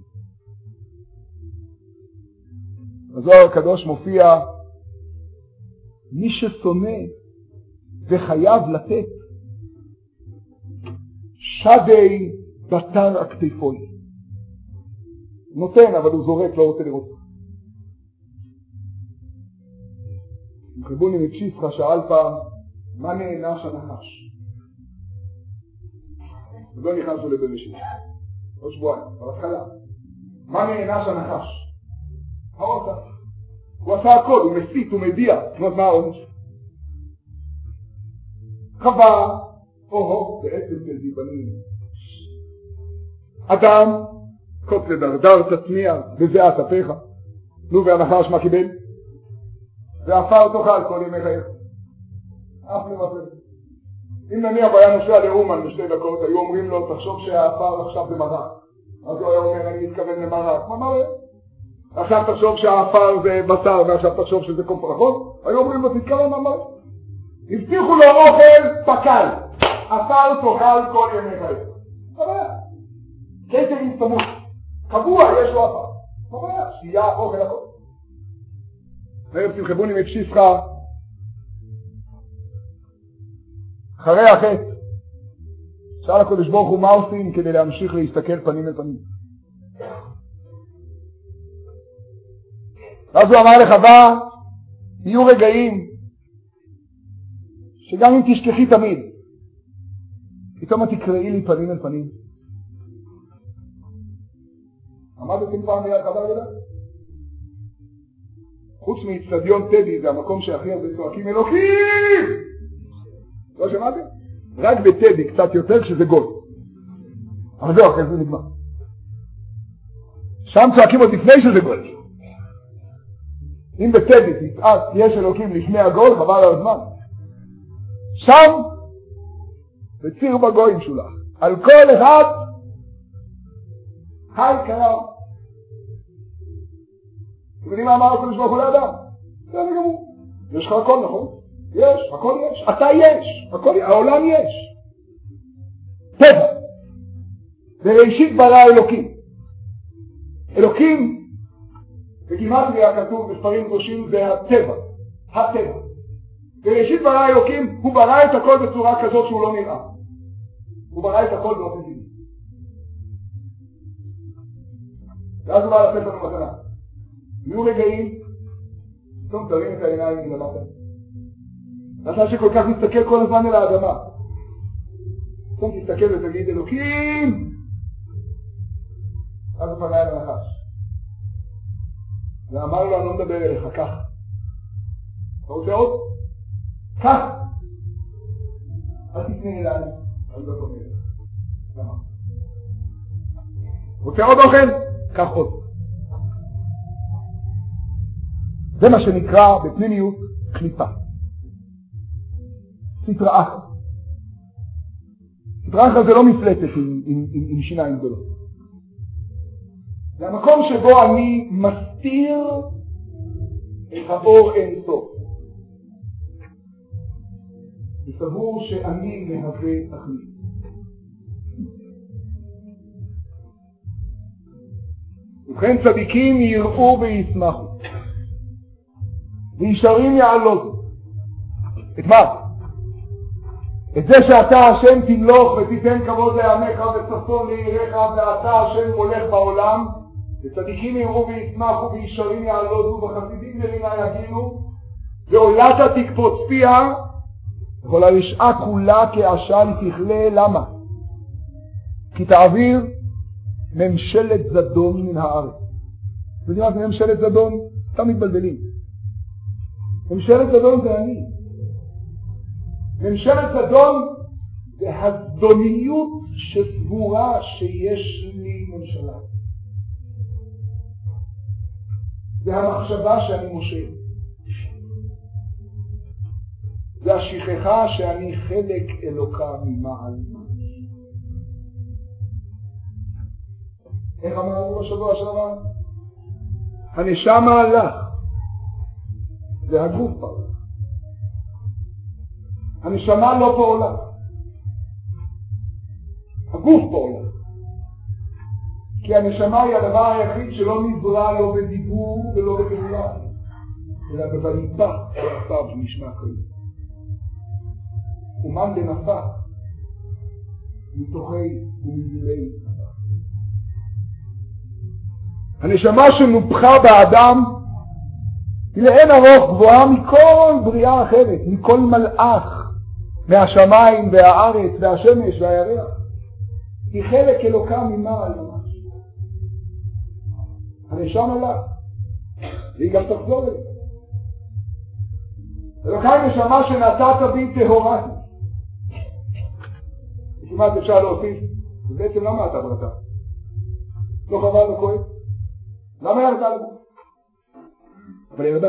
Speaker 1: בזוהר הקדוש מופיע מי ששונא וחייב לתת שדי בתר הכתפוי. נותן אבל הוא זורק, לא רוצה לראות. רבוני מפשיסחה שאל פעם מה נענש הנחש? ולא נכנסו לבראשית עוד שבועיים, בהתחלה. מה נענש הנחש? העושה. הוא עשה הכל, הוא מסית, הוא מדיע. זאת אומרת, מה העונש? חווה, בעצם של דיבנים. אדם, קוט לדרדר תצמיע, בזיעת אפיך. נו, והנחש מה קיבל? ועפר תאכל כל ימי חייך. אף מבטל. אם נניח היה נוסע לאומן בשתי דקות, היו אומרים לו, תחשוב שהעפר עכשיו זה מרק. אז הוא היה אומר, אני מתכוון למרק. מה מראה? עכשיו תחשוב שהעפר זה בשר, ועכשיו תחשוב שזה קומפרחות. היו אומרים לו, תתכוון ממש. הבטיחו לו אוכל פקל. עפר תאכל כל ימי חייך. מה בעיה? קטר עם סמוך. קבוע יש לו עפר. מה בעיה? שתייה, אוכל, הכל. וערב תמחבוני מפשיסחה אחרי החטא שאל הקדוש ברוך הוא מה עושים כדי להמשיך להסתכל פנים אל פנים. ואז הוא אמר לחווה יהיו רגעים שגם אם תשכחי תמיד פתאום תקראי לי פנים אל פנים. עמדתם פעם ליד חווה גדולה? חוץ מאצטדיון טדי, זה המקום שהכי הרבה צועקים אלוקים! לא שמעתם? רק בטדי קצת יותר כשזה גול. אבל זהו, אחרי זה נגמר. שם צועקים עוד לפני שזה גול. אם בצדק יצעק יש אלוקים לפני הגול, חבל על הזמן. שם בציר בגויים שולח. על כל אחד היי קרא. אתם יודעים מה אמר הקדוש ברוך הוא לאדם? זה גמור. יש לך הכל, נכון? יש, הכל יש. אתה יש. הכל, העולם יש. טבע. בראשית ברא אלוקים. אלוקים, בגימטריה כתוב בספרים קדושים, זה הטבע. הטבע. בראשית ברא אלוקים, הוא ברא את הכל בצורה כזאת שהוא לא נראה. הוא ברא את הכל באופן טבעי. ואז הוא בא לתת לנו מתנה. יהיו רגעים, פתאום תרים את העיניים מלמטה. אתה שכל כך מסתכל כל הזמן אל האדמה. פתאום תסתכל ותגיד אלוקים! אז הוא פנה אל הנחש. ואמר לו, אני לא מדבר אליך, כך. אתה רוצה עוד? כך! אל תפנה אליי, אני לא פונה אליך. למה? רוצה עוד אוכל? כך עוד. זה מה שנקרא בפנימיות קליפה. סטרא אחרא. סטרא אחרא זה לא מפלטת עם שיניים גדולות. זה המקום שבו אני מסתיר את האור אין סוף. וסבור שאני מהווה תכלית. ובכן צדיקים יראו וישמחו. וישרים יעלוזו. את מה? את זה שאתה השם תמלוך ותיתן כבוד לעמך וצפון לעיריך ואתה השם הולך בעולם, וצדיקים יראו וישמחו וישרים יעלוזו וחסידים מרינה יגינו, ועולתה תקפוץ פיה, וכל הרשעה כולה כעשן תכלה. למה? כי תעביר ממשלת זדון מן הארץ. אתם יודעים מה זה ממשלת זדון? אתם מתבלבלים. ממשלת זדון זה אני. ממשלת זדון זה הזדוניות שסבורה שיש לי ממשלה. זה המחשבה שאני מושל. זה השכחה שאני חלק אלוקה ממעל. איך אמרנו בשבוע שעבר? הנשמה הלך. זה הגוף פעולה. הנשמה לא פעולה. הגוף פעולה. כי הנשמה היא הדבר היחיד שלא נברא לא בדיבור ולא בפעולה, אלא בבליפה שעשיו שנשמע כזה. אומן בנפח מתוכי ומגילי. הנשמה שנופחה באדם היא לאין ארוך גבוהה מכל בריאה אחרת, מכל מלאך, מהשמיים והארץ והשמש והירח. היא חלק אלוקה ממעל ממש. הנשמה לה, והיא גם תחזור אליה. אלוקה היא נשמה שנתת בי טהורתי. כמעט אפשר להוסיף, ובעצם למה אתה ברתה? לא חבל וכואב? למה ירדה לזה? אבל ירדה.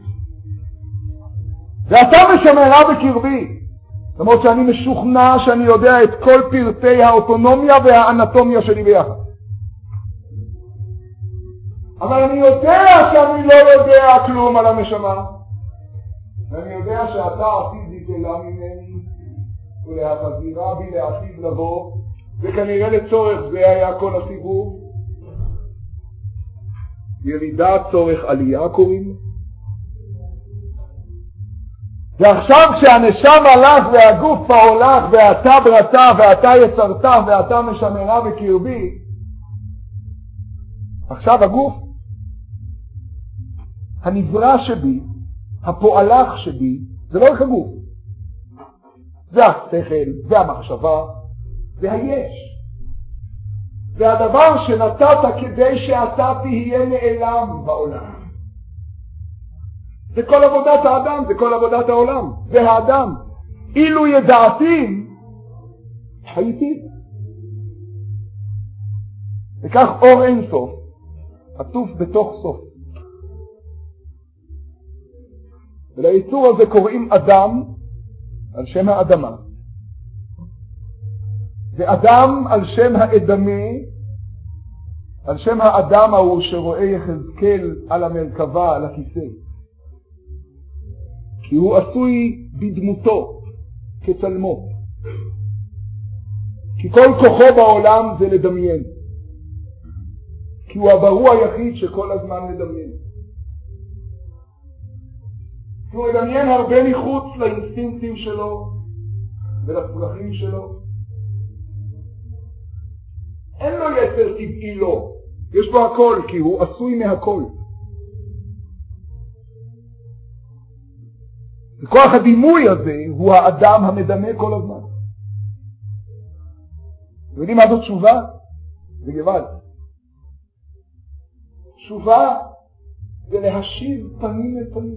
Speaker 1: ואתה משמרה בקרבי, למרות שאני משוכנע שאני יודע את כל פרטי האוטונומיה והאנטומיה שלי ביחד. אבל אני יודע שאני לא יודע כלום על הנשמה. ואני יודע שאתה עתיד להתגלה ממני ולהחזירה בי לעתיד לבוא, וכנראה לצורך זה היה כל הסיבוב. ירידה צורך עלייה קוראים. ועכשיו כשהנשם הלך והגוף הולך ואתה ברתה ואתה יצרת ואתה משמרה בקרבי, עכשיו הגוף, הנברא שבי, הפועלך שבי, זה לא רק הגוף. זה השכל, זה המחשבה, זה היש. זה הדבר שנתת כדי שאתה תהיה נעלם בעולם. זה כל עבודת האדם, זה כל עבודת העולם, זה האדם. אילו ידעתי, הייתי. וכך אור אין סוף, עטוף בתוך סוף. וליצור הזה קוראים אדם על שם האדמה, ואדם על שם האדמה, על שם האדם ההוא שרואה יחזקאל על המרכבה, על הכיסא, כי הוא עשוי בדמותו כצלמו, כי כל כוחו בעולם זה לדמיין, כי הוא הברוא היחיד שכל הזמן מדמיין, כי הוא מדמיין הרבה מחוץ לאינסטינקטים שלו ולצרכים שלו. אין לו יצר טבעי לו, יש בו הכל, כי הוא עשוי מהכל. וכוח הדימוי הזה הוא האדם המדמה כל הזמן. אתם יודעים מה זאת תשובה? זה גבל. תשובה זה להשיב פנים אל פנים.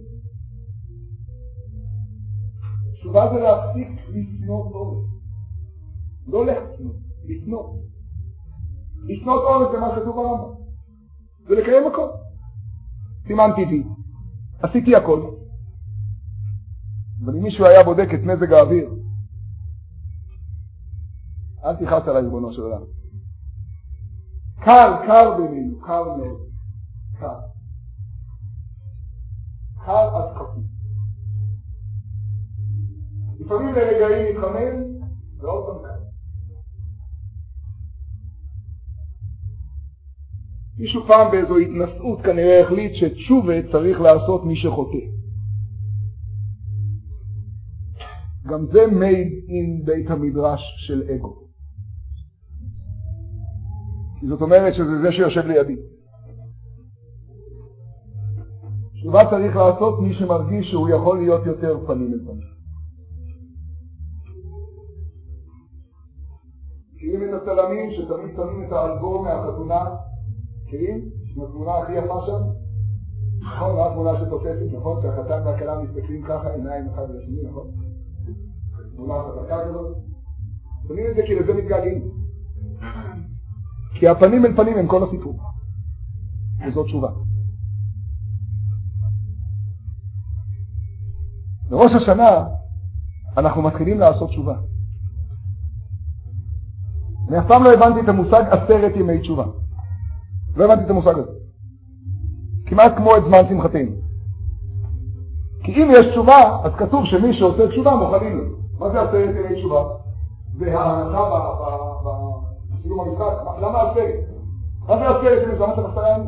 Speaker 1: תשובה זה להפסיק לפנות אורץ. לא להפנות, לפנות. לפנות אורץ זה מה שכתוב ברמב"ם. זה לקיים הכל. סימנתי בי. עשיתי הכל. אבל אם מישהו היה בודק את מזג האוויר, אל תיחס עליי ריבונו של עולם. קר בינינו, קר מאוד. קר עד כפי. לפעמים לרגעים מתחמם, ועוד פעם קר. מישהו פעם באיזו התנסות כנראה החליט שתשובה צריך לעשות מי שחוטא. גם זה made in בית המדרש של אגו. זאת אומרת שזה זה שיושב לידי. תשובה צריך לעשות מי שמרגיש שהוא יכול להיות יותר פנים אל פנים. מכירים את הצלמים שתמיד שמים את האלבום מהחתונה? מכירים? התמונה הכי יפה שם? נכון, מה התמונה שתופסת, נכון? שהחתן והכלה מסתכלים ככה עיניים אחד לשני, נכון? תמונה חזקה כזאת. שמים את זה כי לזה מתגעגעים. כי הפנים אל פנים הם כל הסיפור. וזאת תשובה. בראש השנה אנחנו מתחילים לעשות תשובה. אני אף פעם לא הבנתי את המושג 10 ימי תשובה. לא הבנתי את המושג הזה. כמעט כמו את זמן שמחתנו. כי אם יש תשובה, אז כתוב שמי שעושה תשובה מוכנים לו. מה זה 10 ימי תשובה? זה ההנחה בסיום המשחק. למה 10? מה זה 10 ימי תשובה? מה זה 10 ימים?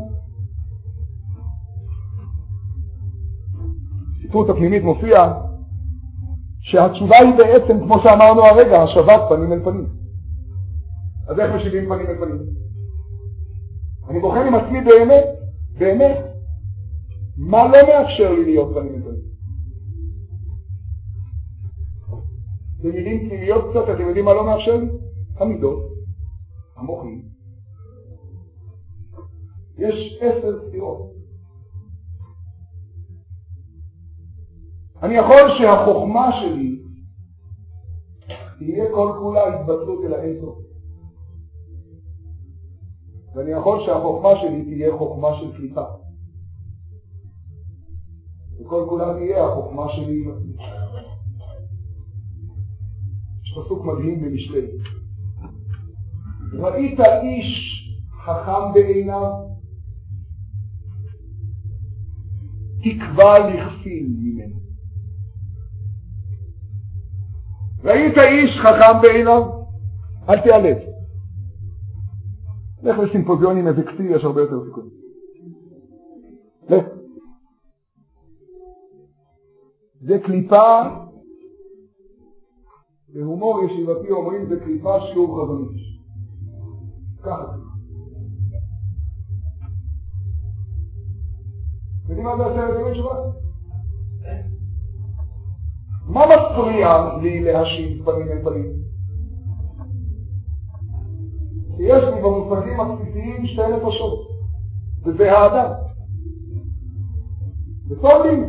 Speaker 1: סיפור הפנימית מופיע שהתשובה היא בעצם, כמו שאמרנו הרגע, השבת פנים אל פנים. אז איך משיבים פנים אל פנים? אני בוחן עם עצמי באמת, מה לא מאפשר לי להיות פנים אל פנים? במילים פנימיות קצת, אתם יודעים מה לא מאפשר לי? המידות, המוחים. יש 10 סתירות. אני יכול שהחוכמה שלי תהיה כל כולה התבטלות אל האינסוף. ואני יכול שהחוכמה שלי תהיה חוכמה של קליפה. וכל כולה תהיה החוכמה שלי. יש פסוק מדהים במשלי. ראית איש חכם בעיניו, תקווה לכפיל ממנו. ראית איש חכם בעיניו, אל תיעלב. לך לסימפוזיונים איזה כפיר, יש הרבה יותר סיכוי. לך. זה קליפה, בהומור ישיבתי אומרים, זה קליפה שיעור חזון איש. ככה. יודעים מה זה 10 ימי תשובה? מה מפריע לי להשיב פנים אל פנים? כי יש לי במושגים הבסיסיים 2 נפשות, וזה האדם. וטוב לי.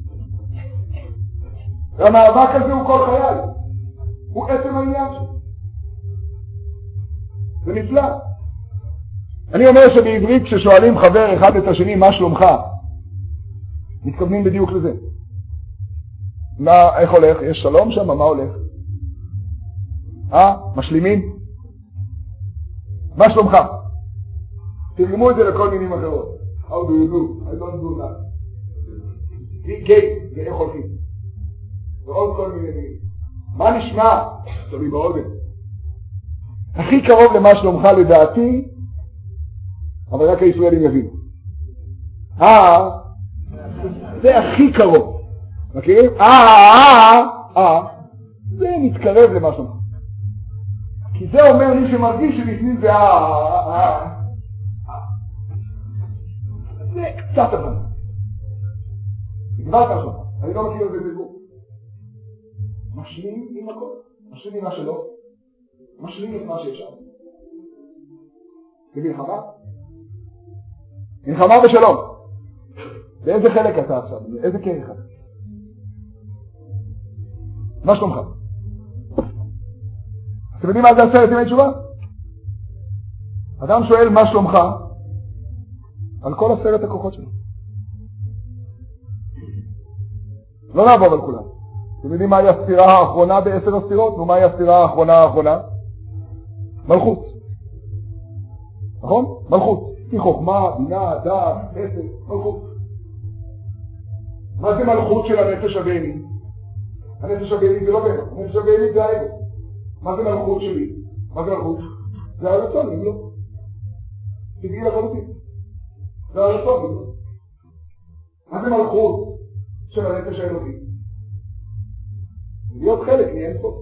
Speaker 1: והמאבק הזה הוא כל חיי. הוא עצם העניין שלי. זה נפלא. אני אומר שבעברית כששואלים חבר אחד את השני מה שלומך, מתכוונים בדיוק לזה. איך הולך? יש שלום שם? מה הולך? משלימים? מה שלומך? תרגמו את זה לכל מינים אחרות. How do you do? I don't do that. גי, איך הולכים? ועוד כל מיני מינים. מה נשמע? תולי באוזן. הכי קרוב למה שלומך לדעתי, אבל רק הישראלים יבינו. זה הכי קרוב. מכירים? זה מתקרב למה שלומך. כי זה אומר מי שמרגיש שלפנים זה זה קצת הבנה. נגברת עכשיו, אני לא מכיר את זה בגוף. משלים עם הכל, משלים עם מה שלא, משלים את מה שיש שם. זה מלחמה? מלחמה ושלום. באיזה חלק אתה עכשיו? איזה כרך אתה? מה שלומך? אתם יודעים מה זה 10 ימי תשובה? אדם שואל מה שלומך על כל 10 הכוחות שלו. לא נעבור על כולם. אתם יודעים מהי הספירה האחרונה ב10 הספירות? ומהי הספירה האחרונה? מלכות. נכון? מלכות. היא חוכמה, בינה, דעת, חסד, מלכות. מה זה מלכות של הנפש הבהמית? הנפש הבהמית זה לא בהמה, הנפש הבהמית זה האגו. מה זה מלכות שלי? מה זה מלכות? זה הרצון, אם לא. תגיעי לחלוטין. זה הרצון, אם לא. מה זה מלכות של הנפש האלוקית? להיות חלק מאין סוף.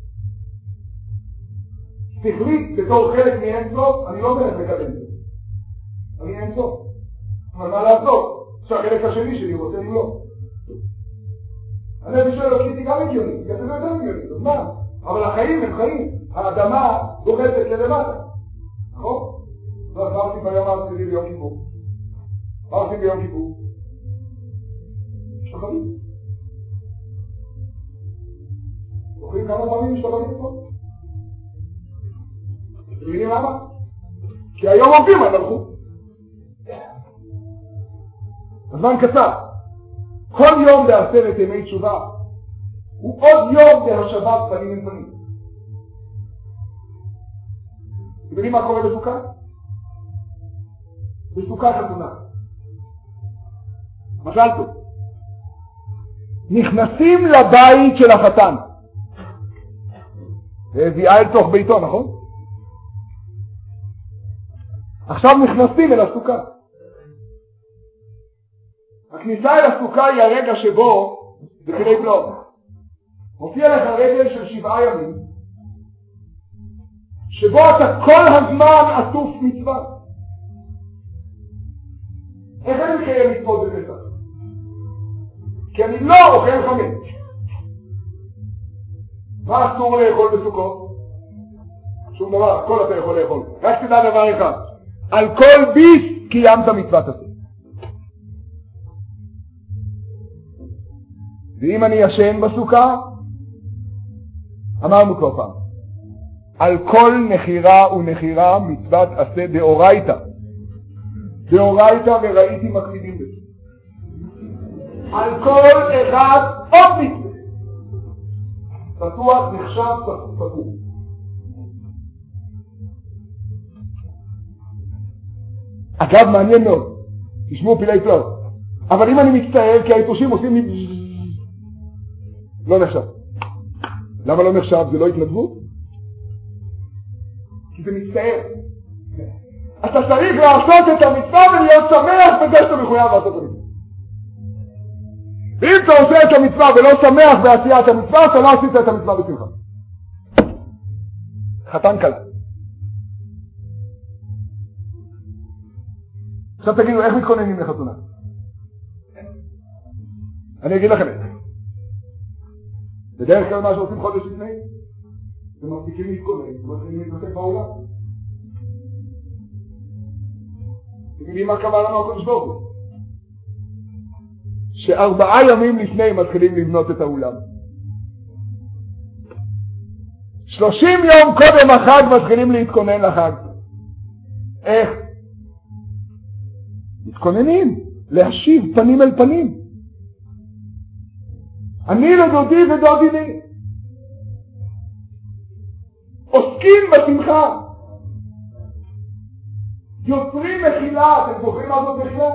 Speaker 1: שכלית בתור חלק מאין סוף, אני לא דרך לקדם את זה. אני אין סוף. אבל מה לעשות? שהחלק השני שלי רוצה למלוא. הנפש האלוקית היא גם הגיונית, כי אתם לא יותר הגיונית, אז מה? אבל החיים הם חיים. האדמה דוחצת ללמטה. נכון? אז מה עושים ביום העשירי ביום כיפור? מה עושים ביום כיפור? משתחווים. זוכרים כמה פעמים משתחווים פה? אתם מבינים למה? כי היום עובדים על מלכות. הזמן קצר. כל יום ב10 ימי תשובה הוא עוד יום בהשבת פנים אל פנים. אתם יודעים מה קורה בסוכה? בסוכה חתונה. מזל טוב. נכנסים לבית של החתן. והביאה אל תוך ביתו, נכון? עכשיו נכנסים אל הסוכה. הכניסה אל הסוכה היא הרגע שבו, בכדי פלאות, מופיע לך רגל של 7 ימים, שבו אתה כל הזמן עטוף מצווה. איך אני מקיים מצוות בפסח? כי אני לא אוכל חמץ. מה אסור לאכול בסוכות? שום דבר, הכל אתה יכול לאכול. רק תדע דבר אחד, על כל ביס קיימת מצוות עשה. ואם אני ישן בסוכה, אמרנו כל פעם, על כל נחירה ונחירה מצוות עשה דאורייתא. דאורייתא וראיתי מקפידים בזה. על כל אחד עוד מצווה. פתוח נחשב פתוח. אגב, מעניין מאוד. תשמעו פילי פלאות. אבל אם אני מצטער, כי היתושים עושים לי לא נחשב. למה לא נחשב? זה לא התנדבות? כי זה מצטער. אתה צריך לעשות את המצווה ולהיות שמח בזה שאתה מחויב לעשות את המצווה. ואם אתה עושה את המצווה ולא שמח בעשיית המצווה, אתה לא עשית את המצווה בשמחה. חתן קלה. עכשיו תגידו, איך מתכוננים לחתונה? אני אגיד לכם את זה. בדרך כלל מה שעושים חודש לפני, זה מפסיקים להתכונן, ומתחילים להתעסק בעולם. אתם יודעים מה קבע לנו הקדוש ברוך הוא? ש4 ימים לפני מתחילים לבנות את האולם. 30 יום קודם החג מתחילים להתכונן לחג. איך? מתכוננים להשיב פנים אל פנים. אני לדודי ודודי לי. עוסקים בשמחה. יוצרים מחילה, אתם זוכרים מה זאת מחילה?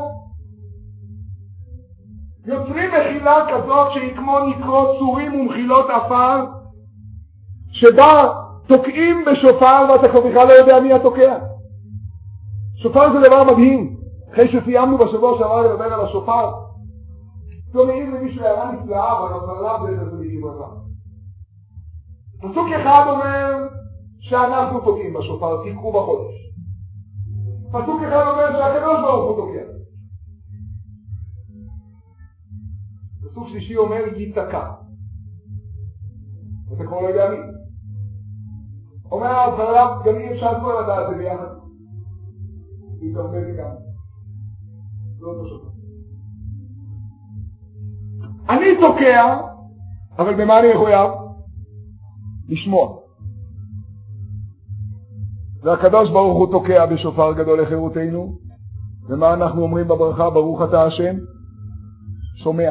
Speaker 1: יוצרים מחילה כזאת שהיא כמו נקרות צורים ומחילות אפר, שבה תוקעים בשופר ואתה כבר בכלל לא יודע מי התוקע. שופר זה דבר מדהים. אחרי שסיימנו בשבוע שעבר לדבר על השופר, שומעים למישהו הערה נפלאה, אבל הפרלה זה מגברתה. פסוק אחד אומר שאנחנו תוקעים בשופר, תקעו בחודש. פסוק אחד אומר שהקדוש ברוך הוא תוקע. פסוק שלישי אומר ייתקע. אתה כבר לא יודע מי. אומר הפרלה, גם אי אפשר כבר לדעת זה ביחד. להתערבב גם. לא אותו שופר. אני תוקע, אבל במה אני מחויב? לשמוע. והקדוש ברוך הוא תוקע בשופר גדול לחירותנו, ומה אנחנו אומרים בברכה? ברוך אתה השם, שומע.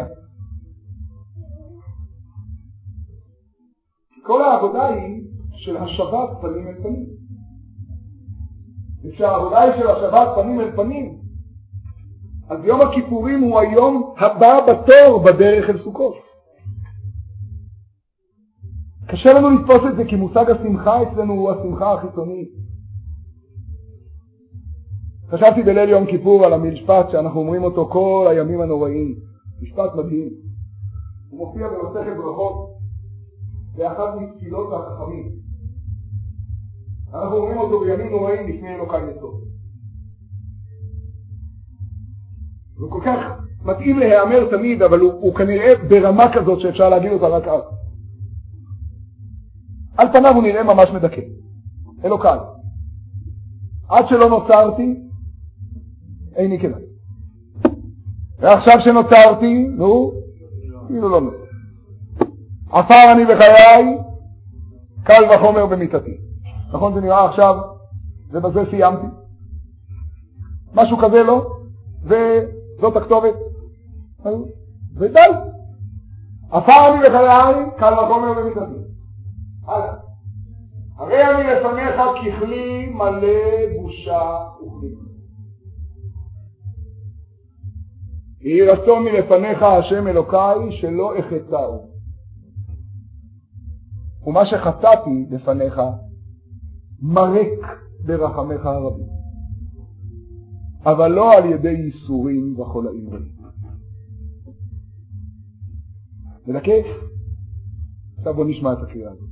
Speaker 1: כל העבודה היא של השבת פנים אל פנים. וכשהעבודה היא של השבת פנים אל פנים, אז יום הכיפורים הוא היום הבא בתור בדרך אל סוכות. קשה לנו לתפוס את זה כי מושג השמחה אצלנו הוא השמחה החיצונית. חשבתי בליל יום כיפור על המשפט שאנחנו אומרים אותו כל הימים הנוראים. משפט מדהים. הוא מופיע במסכת ברכות באחת מתפילות החכמים. אנחנו אומרים אותו בימים נוראים לפני אלוקי יסוד. הוא כל כך מתאים להיאמר תמיד, אבל הוא כנראה ברמה כזאת שאפשר להגיד אותה רק אז. על פניו הוא נראה ממש מדכא. אלוקיי, עד שלא נוצרתי, איני כדאי. ועכשיו שנוצרתי, כאילו לא נוצר. עפר אני בחיי, קל וחומר במיטתי. נכון זה נראה עכשיו, ובזה סיימתי. משהו כזה לא? וזאת הכתובת. ודי. עפר אני בחיי, קל וחומר במיטתי. הלאה. הרי אני לפניך ככלי מלא בושה וכלימה. יהי רצון מלפניך השם אלוקיי שלא אחטאו. ומה שחטאתי לפניך מרק ברחמך הרבים. אבל לא על ידי ייסורים וחולאים רבים. ולכך, עכשיו בוא נשמע את הקריאה הזאת.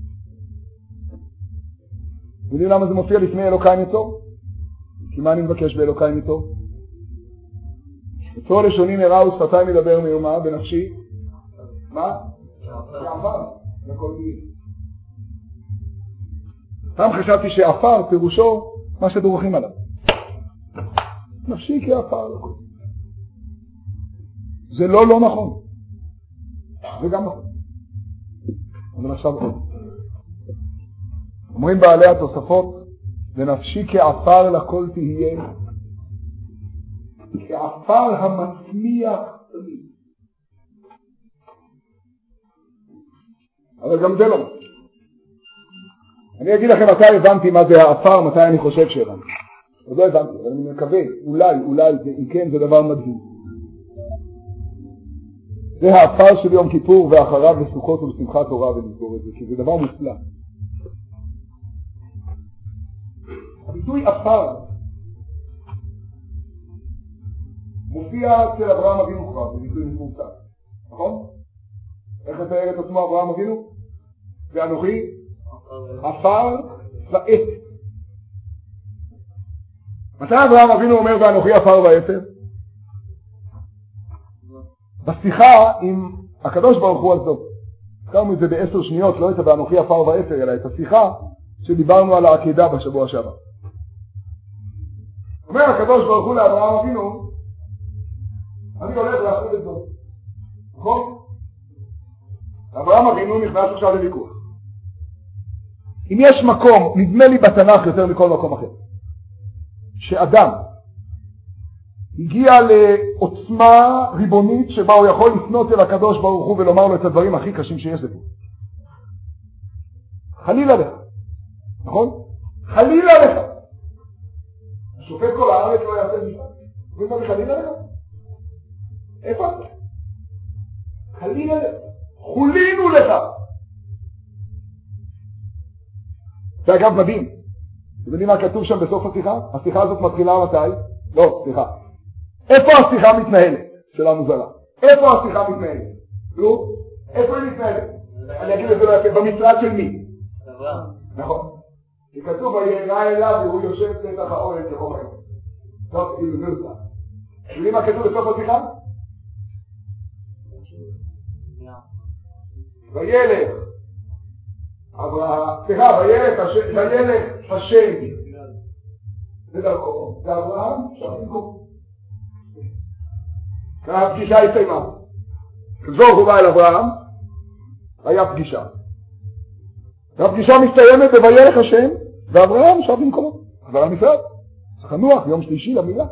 Speaker 1: יודעים למה זה מופיע לפני אלוקי נטור? כי מה אני מבקש באלוקי נטור? בצור לשוני נראה ושפתיים מדבר מיומה בנפשי. מה? שעפר, לכל מי. פעם חשבתי שעפר פירושו מה שדורכים עליו. נפשי כעפר לכל. זה לא נכון. זה גם נכון. אבל עכשיו עוד. אומרים בעלי התוספות, ונפשי כעפר לכל תהיה, כעפר המצמיח תמיד. אבל גם זה לא. אני אגיד לכם מתי הבנתי מה זה העפר, מתי אני חושב שהבנתי. עוד לא הבנתי, אבל אני מקווה, אולי, אם כן זה דבר מדהים. זה העפר של יום כיפור ואחריו בסוכות ובשמחת תורה ולזכור את זה, כי זה דבר מופלא. הביטוי עפר מופיע אצל אברהם אבינו כבר, זה ביטוי מפורסם, נכון? איך לתאר את עצמו אברהם אבינו? ואנוכי עפר ואפר. מתי אברהם אבינו אומר ואנוכי עפר ואפר? בשיחה עם הקדוש ברוך הוא הזאת. הזכרנו את זה ב10 שניות, לא את ואנוכי עפר ואפר, אלא את השיחה שדיברנו על העקידה בשבוע שעבר. אומר הקדוש ברוך הוא לאברהם אבינו, אני הולך לעשות את זאת. נכון? אברהם אבינו נכנס עכשיו לוויכוח. אם יש מקום, נדמה לי בתנ"ך יותר מכל מקום אחר, שאדם הגיע לעוצמה ריבונית שבה הוא יכול לפנות אל הקדוש ברוך הוא ולומר לו את הדברים הכי קשים שיש לפה. חלילה לך, נכון? חלילה לך. השופט כל הארץ לא יעשה משפט. ואומר חלילה לך? איפה אתה? חלילה לך. חולינו לך. זה אגב מדהים. אתם יודעים מה כתוב שם בסוף השיחה? השיחה הזאת מתחילה מתי? לא, סליחה. איפה השיחה מתנהלת? שאלה מוזרה. איפה השיחה מתנהלת? נו, איפה היא מתנהלת? אני אגיד את זה לא יפה. במשרד של מי? נכון. כי כתוב וירא אליו והוא יושב פתח האוהל כחום היום. טוב, כאילו זה זה. אתם יודעים מה כתוב בסוף השיחה? וילך אברהם, סליחה, וילך השם בדרכו, ואברהם שם במקום. ככה הפגישה הסתיימה. כשברוך הוא בא אל אברהם, היה פגישה. והפגישה מסתיימת בוילך השם, ואברהם שם במקומו. אברהם נפרד, חנוח, יום שלישי למילה.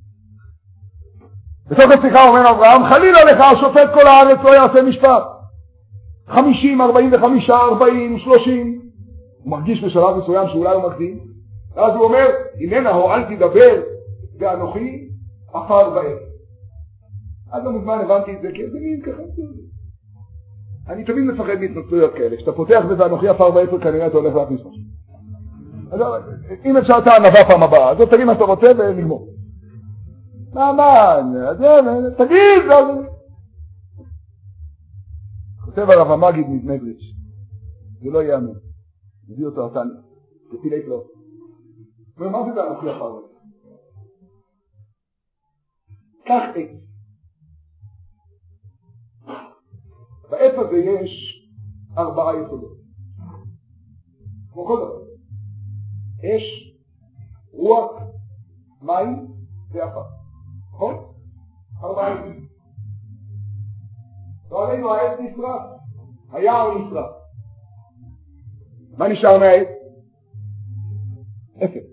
Speaker 1: בתוך השיחה אומר אברהם, חלילה לך, השופט כל הארץ לא יעשה משפט. 50, 45, 40, 30. הוא מרגיש בשלב מסוים שאולי הוא מקדים. ואז הוא אומר, הננה אל תדבר, ואנוכי עפר בעת. עד לא מזמן הבנתי את זה, כי זה מין ככה. אני תמיד מפחד מהתנצלויות כאלה. כשאתה פותח בזה ואנוכי עפר בעת, כנראה אתה הולך להכניס משהו. אז אם אפשר אתה ענווה פעם הבאה, אז תגיד מה שאתה רוצה ונגמור. תגיד! כותב הרב המגיד מזמדריץ', זה לא יאמן, מביא אותו אותנו, תפילי פלאות. מה זה אנוכי עפר בעת? קח עץ. בעץ הזה יש 4 יסודות. כמו כל דבר. אש, רוח, מים ועפר. נכון? 4 יסודות. לא עלינו העץ נשרף. היער נשרף. מה נשאר מהעץ? אפס.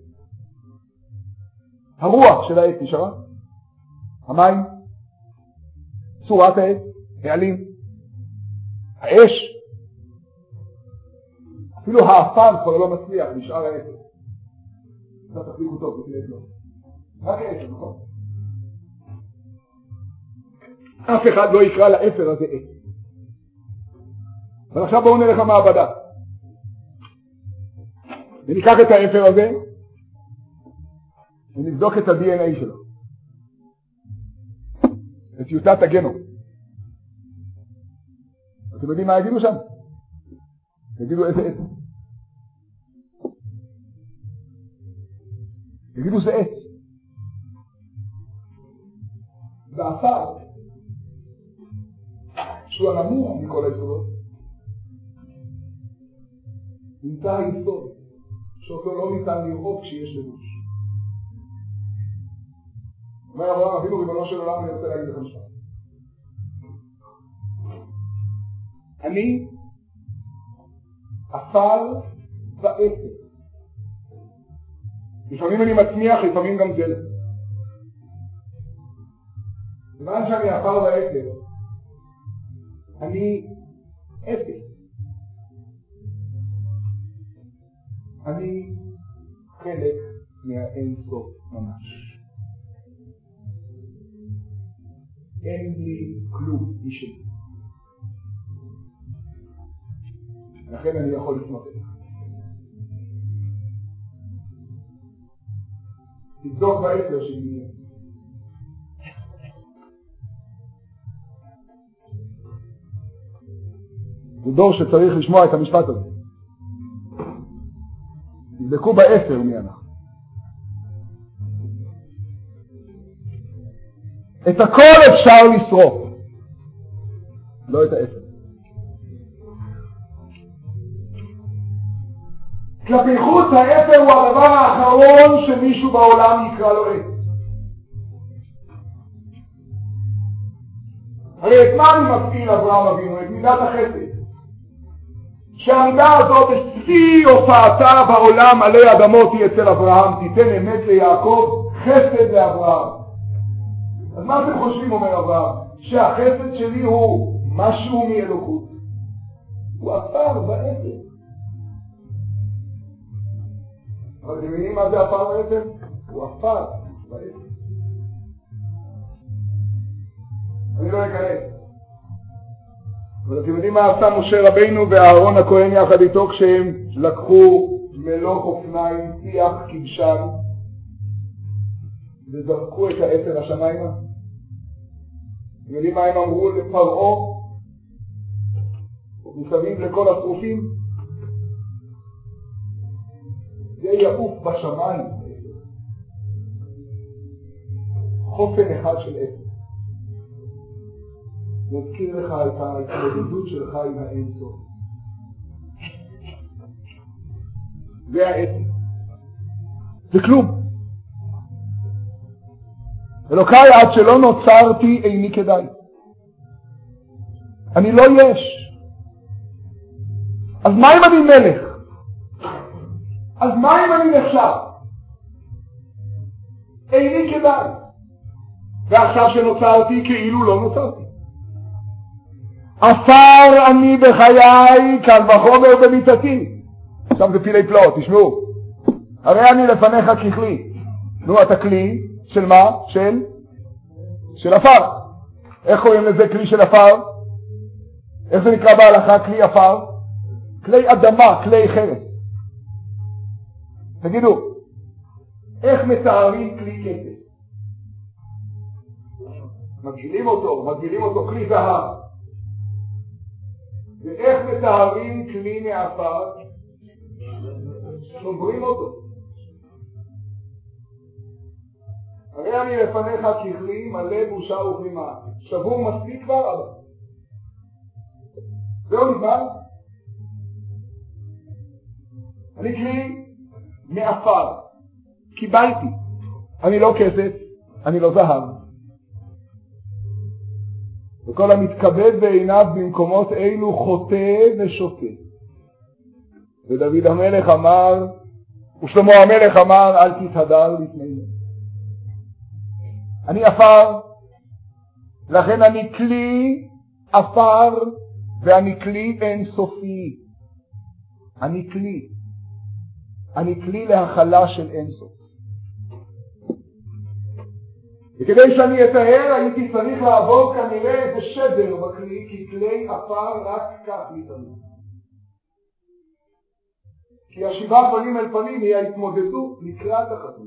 Speaker 1: הרוח של העץ נשארה. המים, צורת העץ, העלים, האש, אפילו האפר כבר לא מצליח, נשאר העץ. אתה תחזיקו טוב, זה תלך לו. רק העץ, נכון? אף אחד לא יקרא לאפר הזה עץ. אבל עכשיו בואו נלך למעבדה. וניקח את האפר הזה, ונבדוק את ה-DNA שלו. את טיוטת הגנום. אתם יודעים מה יגידו שם? יגידו איזה עץ. יגידו זה עץ. והאפר, שהוא הנמוך מכל היסודות, נמצא היסוד, שאותו לא ניתן לראות כשיש לבוש. אומר אברהם אבינו ריבונו של עולם, אני רוצה להגיד לכם משפט. אני עפר ואפר. לפעמים אני מצמיח, לפעמים גם זלת. כיוון שאני עפר ואפר, אני אפס. אני חלק מהאין סוף ממש. אין לי כלום משלי. לכן אני יכול לפנות אליך. תבדוק בעצר שלי. זה דור שצריך לשמוע את המשפט הזה. תבדקו בעצר מי אנחנו. את הכל אפשר לשרוף, לא את העצר. כלפי חוץ האפר הוא הדבר האחרון שמישהו בעולם יקרא לו עץ. הרי את מה אני מפעיל אברהם אבינו? את מידת החסד. שהמידה הזאת בשיא הופעתה בעולם עלי אדמות היא אצל אברהם, תיתן אמת ליעקב, חסד לאברהם. אז מה אתם חושבים, אומר אברהם? שהחסד שלי הוא משהו מאלוקות? הוא עפר באפר. אבל אתם מבינים מה זה עפר באפר? הוא עפר באפר. אני לא אכנס. אבל אתם יודעים מה עשה משה רבינו ואהרון הכהן יחד איתו כשהם לקחו מלוך אופניים, פיח, כבשן וזרקו את האפר השמיימה? אתם יודעים מה הם אמרו לפרעה מסביב לכל השרופים? זה יעוף בשמיים, חופן אחד של אפר. נזכיר לך את ההתמודדות שלך עם האינסוף. זה האפר. זה כלום. אלוקיי, עד שלא נוצרתי איני כדאי. אני לא יש. אז מה אם אני מלך? אז מה אם אני נחשב? איני כדאי. ועכשיו שנוצרתי כאילו לא נוצרתי. עפר אני בחיי, קל וחומר במיטתי. עכשיו זה פילי פלאות, תשמעו. הרי אני לפניך ככלי. נו, אתה כלי של מה? של עפר. איך קוראים לזה כלי של עפר? איך זה נקרא בהלכה כלי עפר? כלי אדמה, כלי חרס. תגידו, איך מתארים כלי כסף? מגדילים אותו כלי זהב. ואיך מתארים כלי מעפר? שוברים אותו. הרי אני לפניך ככלי מלא בושה וכלימה. שבור מספיק כבר אבא. זהו נגמר. אני כלי מעפר. קיבלתי. אני לא כסף, אני לא זהב. וכל המתכבד בעיניו במקומות אלו חוטא ושוטה. ודוד המלך אמר, ושלמה המלך אמר, אל תתהדר לפנינו. אני עפר, לכן אני כלי עפר, ואני כלי אין סופי. אני כלי להחלה של אין סוף. וכדי שאני אתאר, הייתי צריך לעבור כנראה איזה שבר בכלי, כי כלי עפר רק כך מתאר. כי השבעה פנים אל פנים היא ההתמודדות לקראת החזון.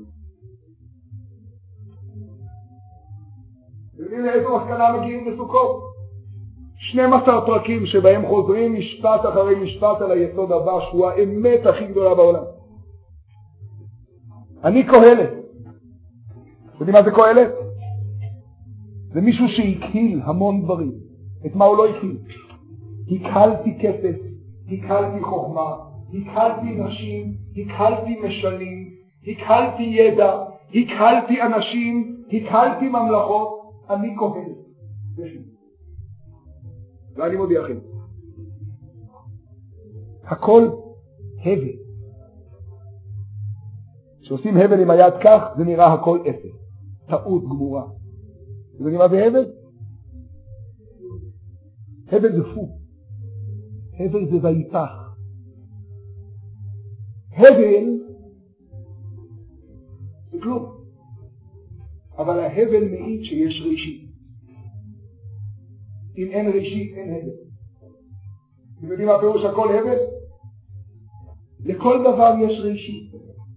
Speaker 1: יודעים לאיזו מסקנה מגיעים בסוכות? 12 פרקים שבהם חוזרים משפט אחרי משפט על היסוד הבא, שהוא האמת הכי גדולה בעולם. אני קהלת. יודעים מה זה קהלת? זה מישהו שהקהיל המון דברים. את מה הוא לא הקהיל? הקהלתי כסף, הקהלתי חוכמה, הקהלתי נשים, הקהלתי משלים, הקהלתי ידע, הקהלתי אנשים, הקהלתי ממלכות. אני קהלת. זה שלי. ואני מודיע לכם. הכל הבל. כשעושים הבל עם היד כך, זה נראה הכל אפס. טעות גמורה. זה נראה מה זה הבל? הבל זה פו. הבל זה ויפח. הבל זה כלום. אבל ההבל מעיד שיש ראשית. אם אין ראשית, אין הבל. אתם יודעים מה פירוש הכל הבל? לכל דבר יש ראשית.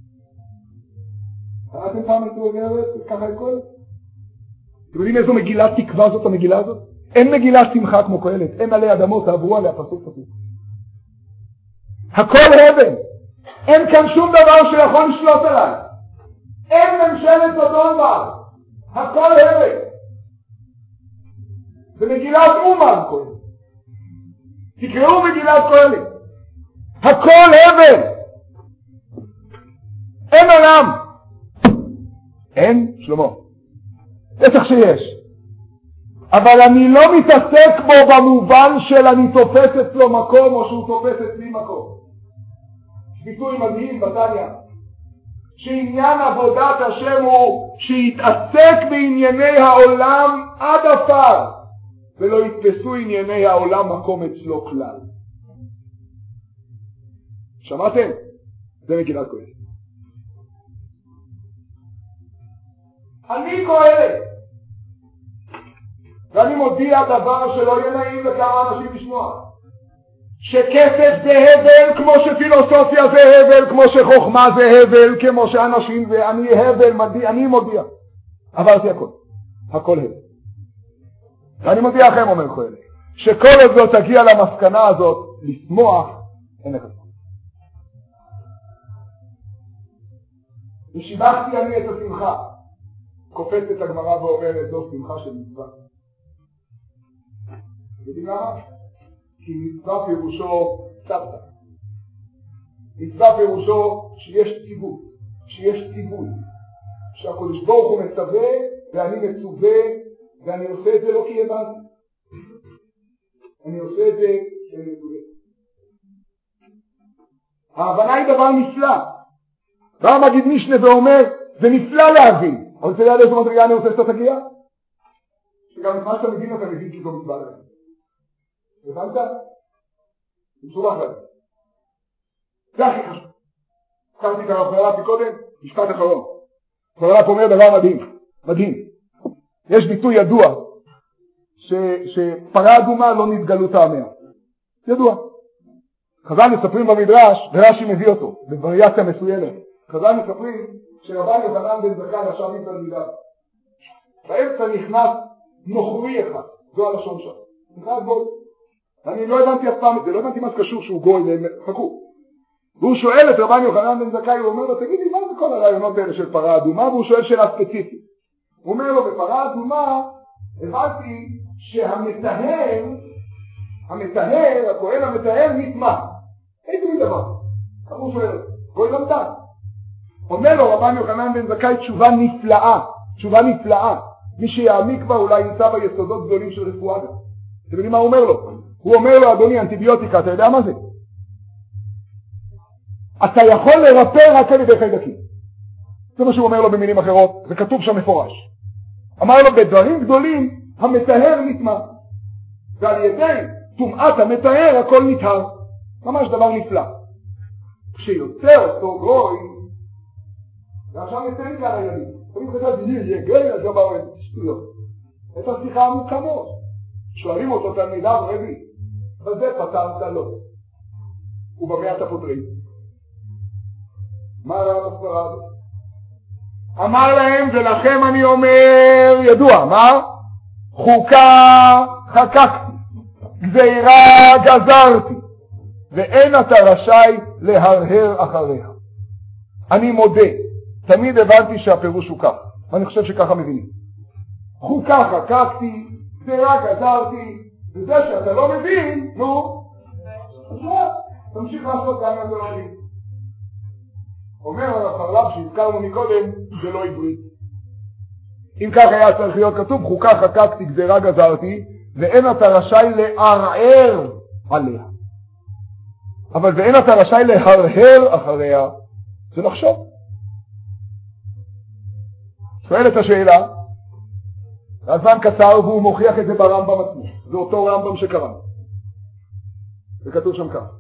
Speaker 1: קראתם פעם את הבל? ככה הכל? אתם יודעים איזו מגילת תקווה זאת המגילה הזאת? אין מגילת שמחה כמו קהלת. אין עלי אדמות, תעברו עליה פסוק פסוק. הכל הבל. אין כאן שום דבר שיכול לשלוט עליי. אין ממשלת אדון בה. הכל הבל. זה מגילת אומן קהלת. תקראו מגילת קהלת. הכל הבל. אין עולם. אין, שלמה. בטח שיש. אבל אני לא מתעסק בו במובן של אני תופס אצלו מקום או שהוא תופס אצלי מקום. ביטוי מדהים בתניא, שעניין עבודת השם הוא שיתעסק בענייני העולם עד עפר, ולא יתפסו ענייני העולם מקום אצלו כלל. שמעתם? זה מגילת קהלת. אני קהלת, ואני מודיע דבר שלא יהיה נעים לכמה אנשים לשמוע, שכסף זה הבל כמו שפילוסופיה זה הבל, כמו שחוכמה זה הבל, כמו שאנשים זה, אני הבל, אני מודיע, עברתי הכל הבל. ואני מודיע לכם, אומר קהלת, שכל עוד לא תגיע למסקנה הזאת, לשמוח, אין לך. ושיבחתי אני את השמחה, קופצת הגמרא ואומרת, זו שמחה של מצווה. יודעים למה? כי מצווה פירושו סבתא. מצווה פירושו שיש ציווי, שהקדוש ברוך הוא מצווה ואני מצווה, ואני עושה את זה לא כי הבנתי. אני עושה את זה כי אני מצווה. ההבנה היא דבר נפלא. בא מגיד משנה ואומר, זה נפלא להבין. אבל אתה יודע איזה מדרגה אני רוצה שאתה תגיע? שגם את מה שאתה מבין אתה מבין כי זו מצווה להבין. הבנת? מסובך לזה. זה הכי חשוב. הזכרתי את הרב חרל"פ קודם, משפט אחרון. חרל"פ אומר דבר מדהים. יש ביטוי ידוע, שפרה אדומה לא נתגלו טעמיה. ידוע. חז"ל מספרים במדרש, ורש"י מביא אותו, בווריאציה מסוימת. חז"ל מספרים שרבן יוחנן בן זכאי ישב עם תלמידיו. באמצע נכנס נוכרי אחד, זו הלשון שם. נכנס גוי. אני לא הבנתי אף פעם את זה, לא הבנתי מה זה קשור שהוא גוי, חכו. והוא שואל את רבן יוחנן בן זכאי, הוא אומר לו, תגידי, מה זה כל הרעיונות האלה של פרה אדומה? והוא שואל שאלה ספציפית. הוא אומר לו, בפרה אדומה, הבנתי שהמטהר, הכהן המטהר נטמא. איזה מין דבר? הוא שואל, גוי למתן. אומר לו רבן יוחנן בן זכאי תשובה נפלאה. מי שיעמיק בה אולי ימצא ביסודות גדולים של רפואה. אתם יודעים מה הוא אומר לו? הוא אומר לו, אדוני, אנטיביוטיקה, אתה יודע מה זה? אתה יכול לרפא רק על ידי חיידקים. זה מה שהוא אומר לו במילים אחרות, זה כתוב שם מפורש. אמר לו, בדברים גדולים המטהר נטמא, ועל ידי טומאת המטהר הכל נטהר. ממש דבר נפלא. כשיוצא אותו גוי, ועכשיו ניתן כאן הילדים. תמיד חשבתי, יהיה גוי, אז אמרו את שטויות. את השיחה עמוקה מאוד. שואלים אותו תלמידיו רבי, בזה פתרת לו. ובמה אתה פותרים? מה הרב הסברה הזאת? אמר להם, ולכם אני אומר, ידוע, מה? חוקה חקקתי, גזירה גזרתי, ואין אתה רשאי להרהר אחריה. אני מודה, תמיד הבנתי שהפירוש הוא כך, ואני חושב שככה מבינים. חוקה חקקתי, גזירה גזרתי, וזה שאתה לא מבין, נו, אז מה? תמשיך לעשות גם אם אתה לא מבין. אומר הרב חרל"פ שהזכרנו מקודם, זה לא עברית. אם כך היה צריך להיות כתוב, חוקה חקקתי, גזירה גזרתי, ואין אתה רשאי לערער עליה. אבל ואין אתה רשאי להרהר אחריה, זה לחשוב. שואל את השאלה, הזמן קצר והוא מוכיח את זה ברמב"ם עצמו. זה אותו רמב"ם שקראנו. זה כתוב שם כך.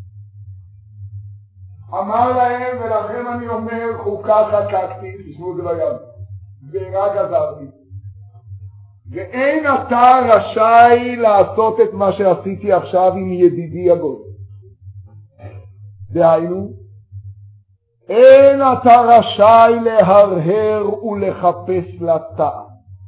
Speaker 1: אמר להם, ולכם אני אומר, חוקה חקקתי, תשמעו את זה ביד, גזירה גזרתי, ואין אתה רשאי לעשות את מה שעשיתי עכשיו עם ידידי הגוי. דהיינו, אין אתה רשאי להרהר ולחפש לטעם.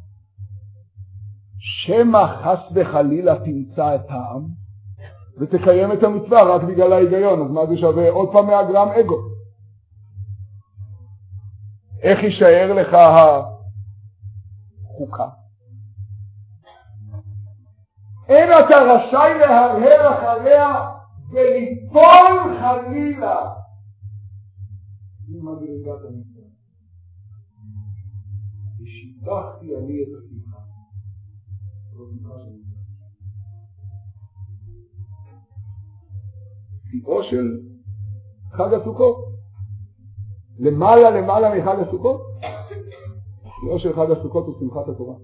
Speaker 1: שמא חס וחלילה תמצא את טעם, ותקיים את המצווה רק בגלל ההיגיון, אז מה זה שווה? עוד פעם 100 גרם אגו. איך יישאר לך החוקה? אין אתה רשאי להרהר אחריה וליפול חלילה ממדרגת המצווה. ושיבחתי אני את השמחה. שיאו של חג הסוכות. למעלה מחג הסוכות? לא של חג הסוכות הוא שמחת התורה.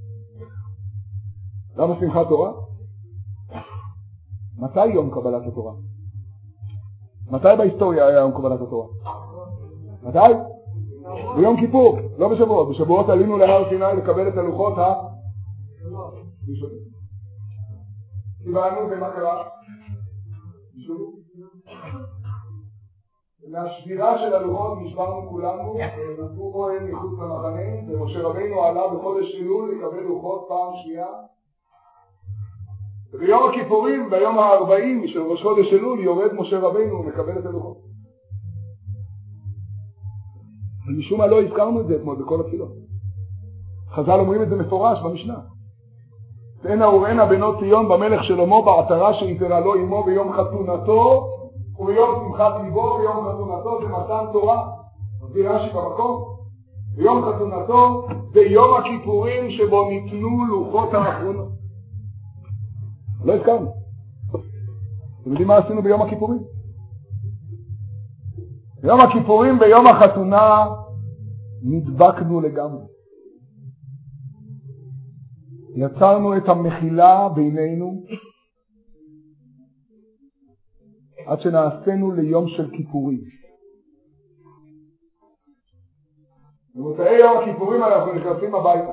Speaker 1: למה שמחת תורה? מתי יום קבלת התורה? מתי בהיסטוריה היה יום קבלת התורה? מתי? ביום כיפור, לא בשבועות. בשבועות עלינו להר סיני לקבל את הלוחות קיבלנו ומה קרה? מהשבירה של הלוחות נשברנו כולנו, נתנו אוהל מחוץ למחנה, ומשה רבינו עלה בחודש אלול לקבל לוחות פעם שנייה. וביום הכיפורים, ביום ה-40 של ראש חודש אלול, יורד משה רבינו ומקבל את הלוחות. ומשום מה לא הזכרנו את זה אתמול בכל התפילות. חז"ל אומרים את זה מפורש במשנה. תהיינה וראינה בנות ציון במלך שלמה בעטרה שיתרה לו עמו ביום חתונתו וביום שמחת ליבו. ביום חתונתו זה מתן תורה. מביא רש"י במקום. ביום חתונתו ביום הכיפורים שבו ניתנו לוחות האחרונות. לא הזכרנו. אתם יודעים מה עשינו ביום הכיפורים? ביום הכיפורים ביום החתונה נדבקנו לגמרי. יצרנו את המחילה בינינו עד שנעשינו ליום של כיפורים. במוצאי יום הכיפורים אנחנו נכנסים הביתה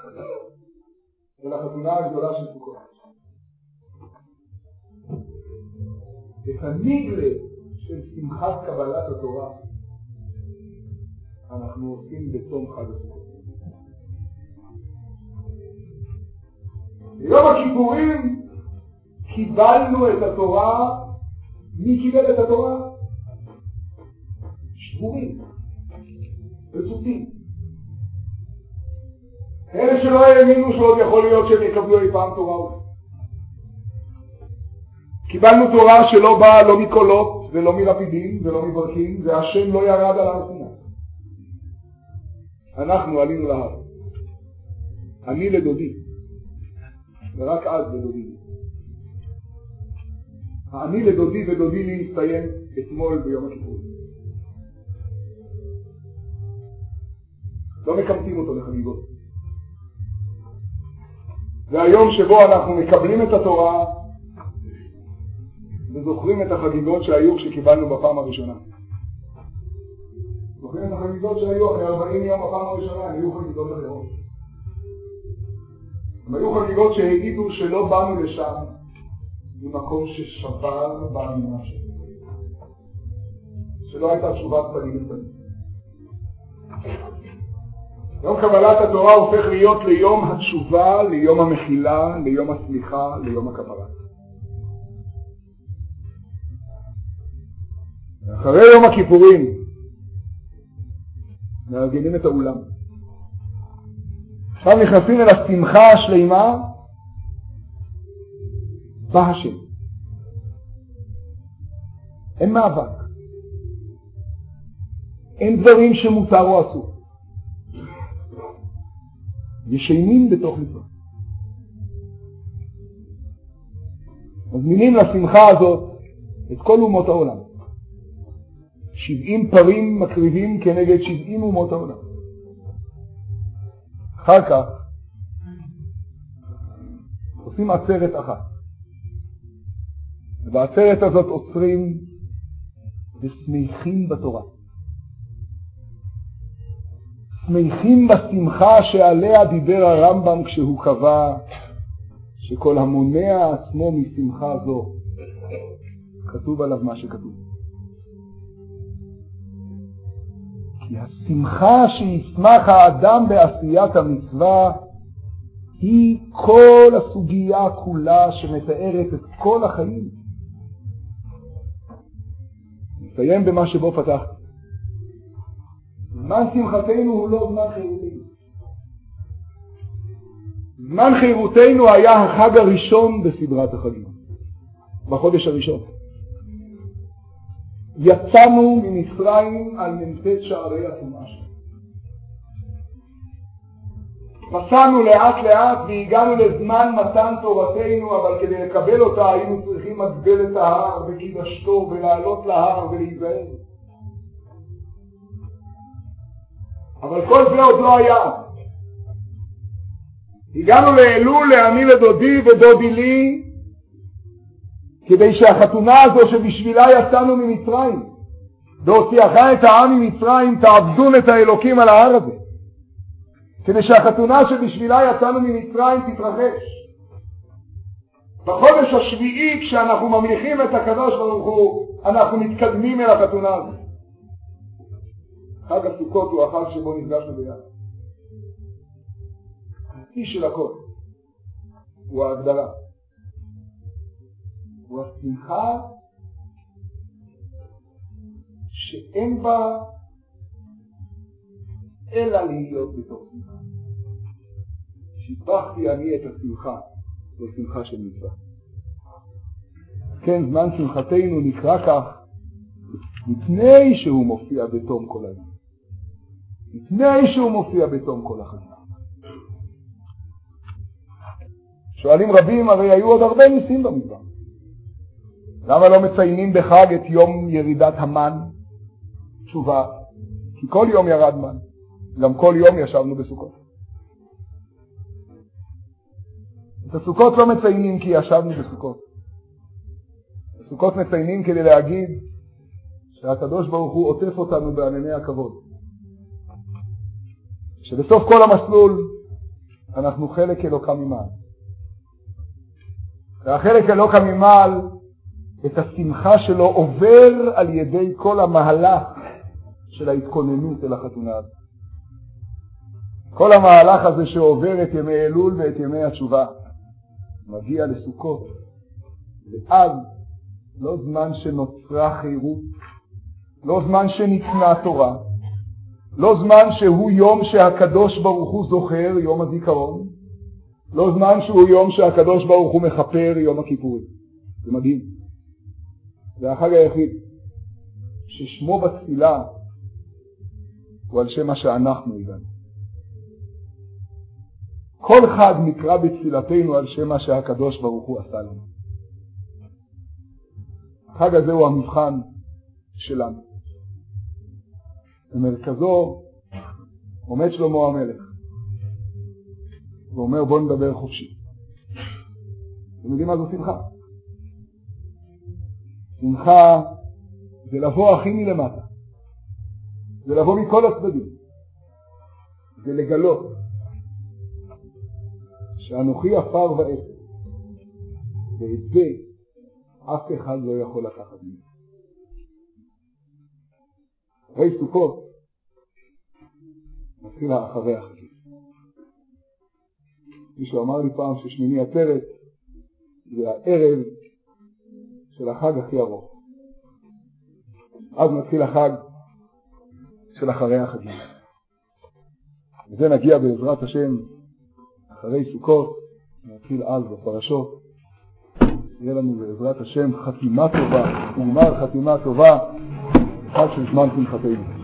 Speaker 1: לחתונה הגדולה של סוכות. את הנגלה של שמחת קבלת התורה אנחנו עושים בתום חג הסוכות. ביום הכיפורים קיבלנו את התורה. מי קיבל את התורה? שבורים וצופים. אלה שלא האמינו שעוד יכול להיות שהם יקבלו אי פעם תורה. קיבלנו תורה שלא באה לא מקולות ולא מלפידים ולא מברקים, והשם לא ירד על הר סיני. אנחנו עלינו להר. אני לדודי, ורק אז לדודי. אני לדודי ודודי לי הסתיים אתמול ביום הכיפורים. לא מקמתים אותו לחגיגות. זה היום שבו אנחנו מקבלים את התורה וזוכרים את החגיגות שהיו כשקיבלנו בפעם הראשונה. זוכרים את החגיגות שהיו אחרי 40 יום בפעם הראשונה, הם היו חגיגות אחרות. הם היו חגיגות שהעידו שלא באנו לשם ממקום ששבר באמינה שלנו. שלא הייתה תשובת פנים לפנים. יום קבלת התורה הופך להיות ליום התשובה, ליום המחילה, ליום הסליחה, ליום הכפרה. אחרי יום הכיפורים מארגנים את האולם. עכשיו נכנסים אל השמחה השלימה. בא השם. אין מאבק. אין דברים שמותר או אסור. ישנים בתוך מצווה. מזמינים לשמחה הזאת את כל אומות העולם. 70 פרים מקריבים כנגד 70 אומות העולם. אחר כך עושים עצרת אחת. ובעצרת הזאת עוצרים ושמחים בתורה. שמחים בשמחה שעליה דיבר הרמב"ם כשהוא קבע שכל המונע עצמו משמחה זו כתוב עליו מה שכתוב. כי השמחה שישמח האדם בעשיית המצווה היא כל הסוגיה כולה שמתארת את כל החיים. נסיים במה שבו פתח. זמן שמחתנו הוא לא זמן חירותנו. זמן חירותנו היה החג הראשון בסדרת החגים. בחודש הראשון. יצאנו ממצרים על מ"ט שערי הטומאה. מסענו לאט לאט והגענו לזמן מתן תורתנו, אבל כדי לקבל אותה היינו צריכים לגדל את ההר וקידשתו ולעלות להר ולהיזהר. אבל כל זה עוד לא היה. הגענו לאלול, לעמי לדודי ודודי לי, כדי שהחתונה הזו שבשבילה יצאנו ממצרים, והוציאך את העם ממצרים, תעבדון את האלוקים על ההר הזה. כדי שהחתונה שבשבילה יצאנו ממצרים תתרחש. בחודש השביעי, כשאנחנו ממליכים את הקדוש ברוך הוא, אנחנו מתקדמים אל החתונה הזאת. חג הסוכות הוא החג שבו נפגשנו ביחד. השיא של הכל הוא ההגדרה. הוא השמחה שאין בה אלא להיות בתוך שמחה. שיבחתי אני את השמחה, זו שמחה של מצווה. כן, זמן שמחתנו נקרא כך לפני שהוא מופיע בתום כל היום. לפני שהוא מופיע בתום כל החיים. שואלים רבים, הרי היו עוד הרבה ניסים במדבר. למה לא מציינים בחג את יום ירידת המן? תשובה, כי כל יום ירד מן. גם כל יום ישבנו בסוכות. את הסוכות לא מציינים כי ישבנו בסוכות. הסוכות מציינים כדי להגיד שהקדוש ברוך הוא עוטף אותנו בענני הכבוד. שבסוף כל המסלול אנחנו חלק אלוקה ממעל. והחלק אלוקה ממעל, את השמחה שלו עובר על ידי כל המהלך של ההתכוננות אל החתונה הזאת. כל המהלך הזה שעובר את ימי אלול ואת ימי התשובה, מגיע לסוכות. ואז לא זמן שנוצרה חירות, לא זמן שניתנה תורה, לא זמן שהוא יום שהקדוש ברוך הוא זוכר, יום הזיכרון, לא זמן שהוא יום שהקדוש ברוך הוא מחפר, יום הכיפורים. זה מדהים. זה החג היחיד ששמו בתפילה הוא על שם מה שאנחנו הגענו. כל חג נקרא בתפילתנו על שם מה שהקדוש ברוך הוא עשה לנו. החג הזה הוא המבחן שלנו. במרכזו עומד שלמה המלך ואומר בוא נדבר חופשי. אתם יודעים מה זו שמחה? שמחה זה לבוא הכי מלמטה, זה לבוא מכל הצדדים, זה לגלות שאנוכי עפר ואפר, ואת זה אף אחד לא יכול לקחת ממנו. אחרי סוכות מתחיל אחרי החגים. מישהו אמר לי פעם ששמיני עצרת זה הערב של החג הכי ארוך. אז מתחיל החג של אחרי החגים. וזה נגיע בעזרת השם אחרי סוכות, נתחיל אז בפרשות. יהיה לנו בעזרת השם חתימה טובה, וגמר חתימה טובה, חג של זמן שמחתנו.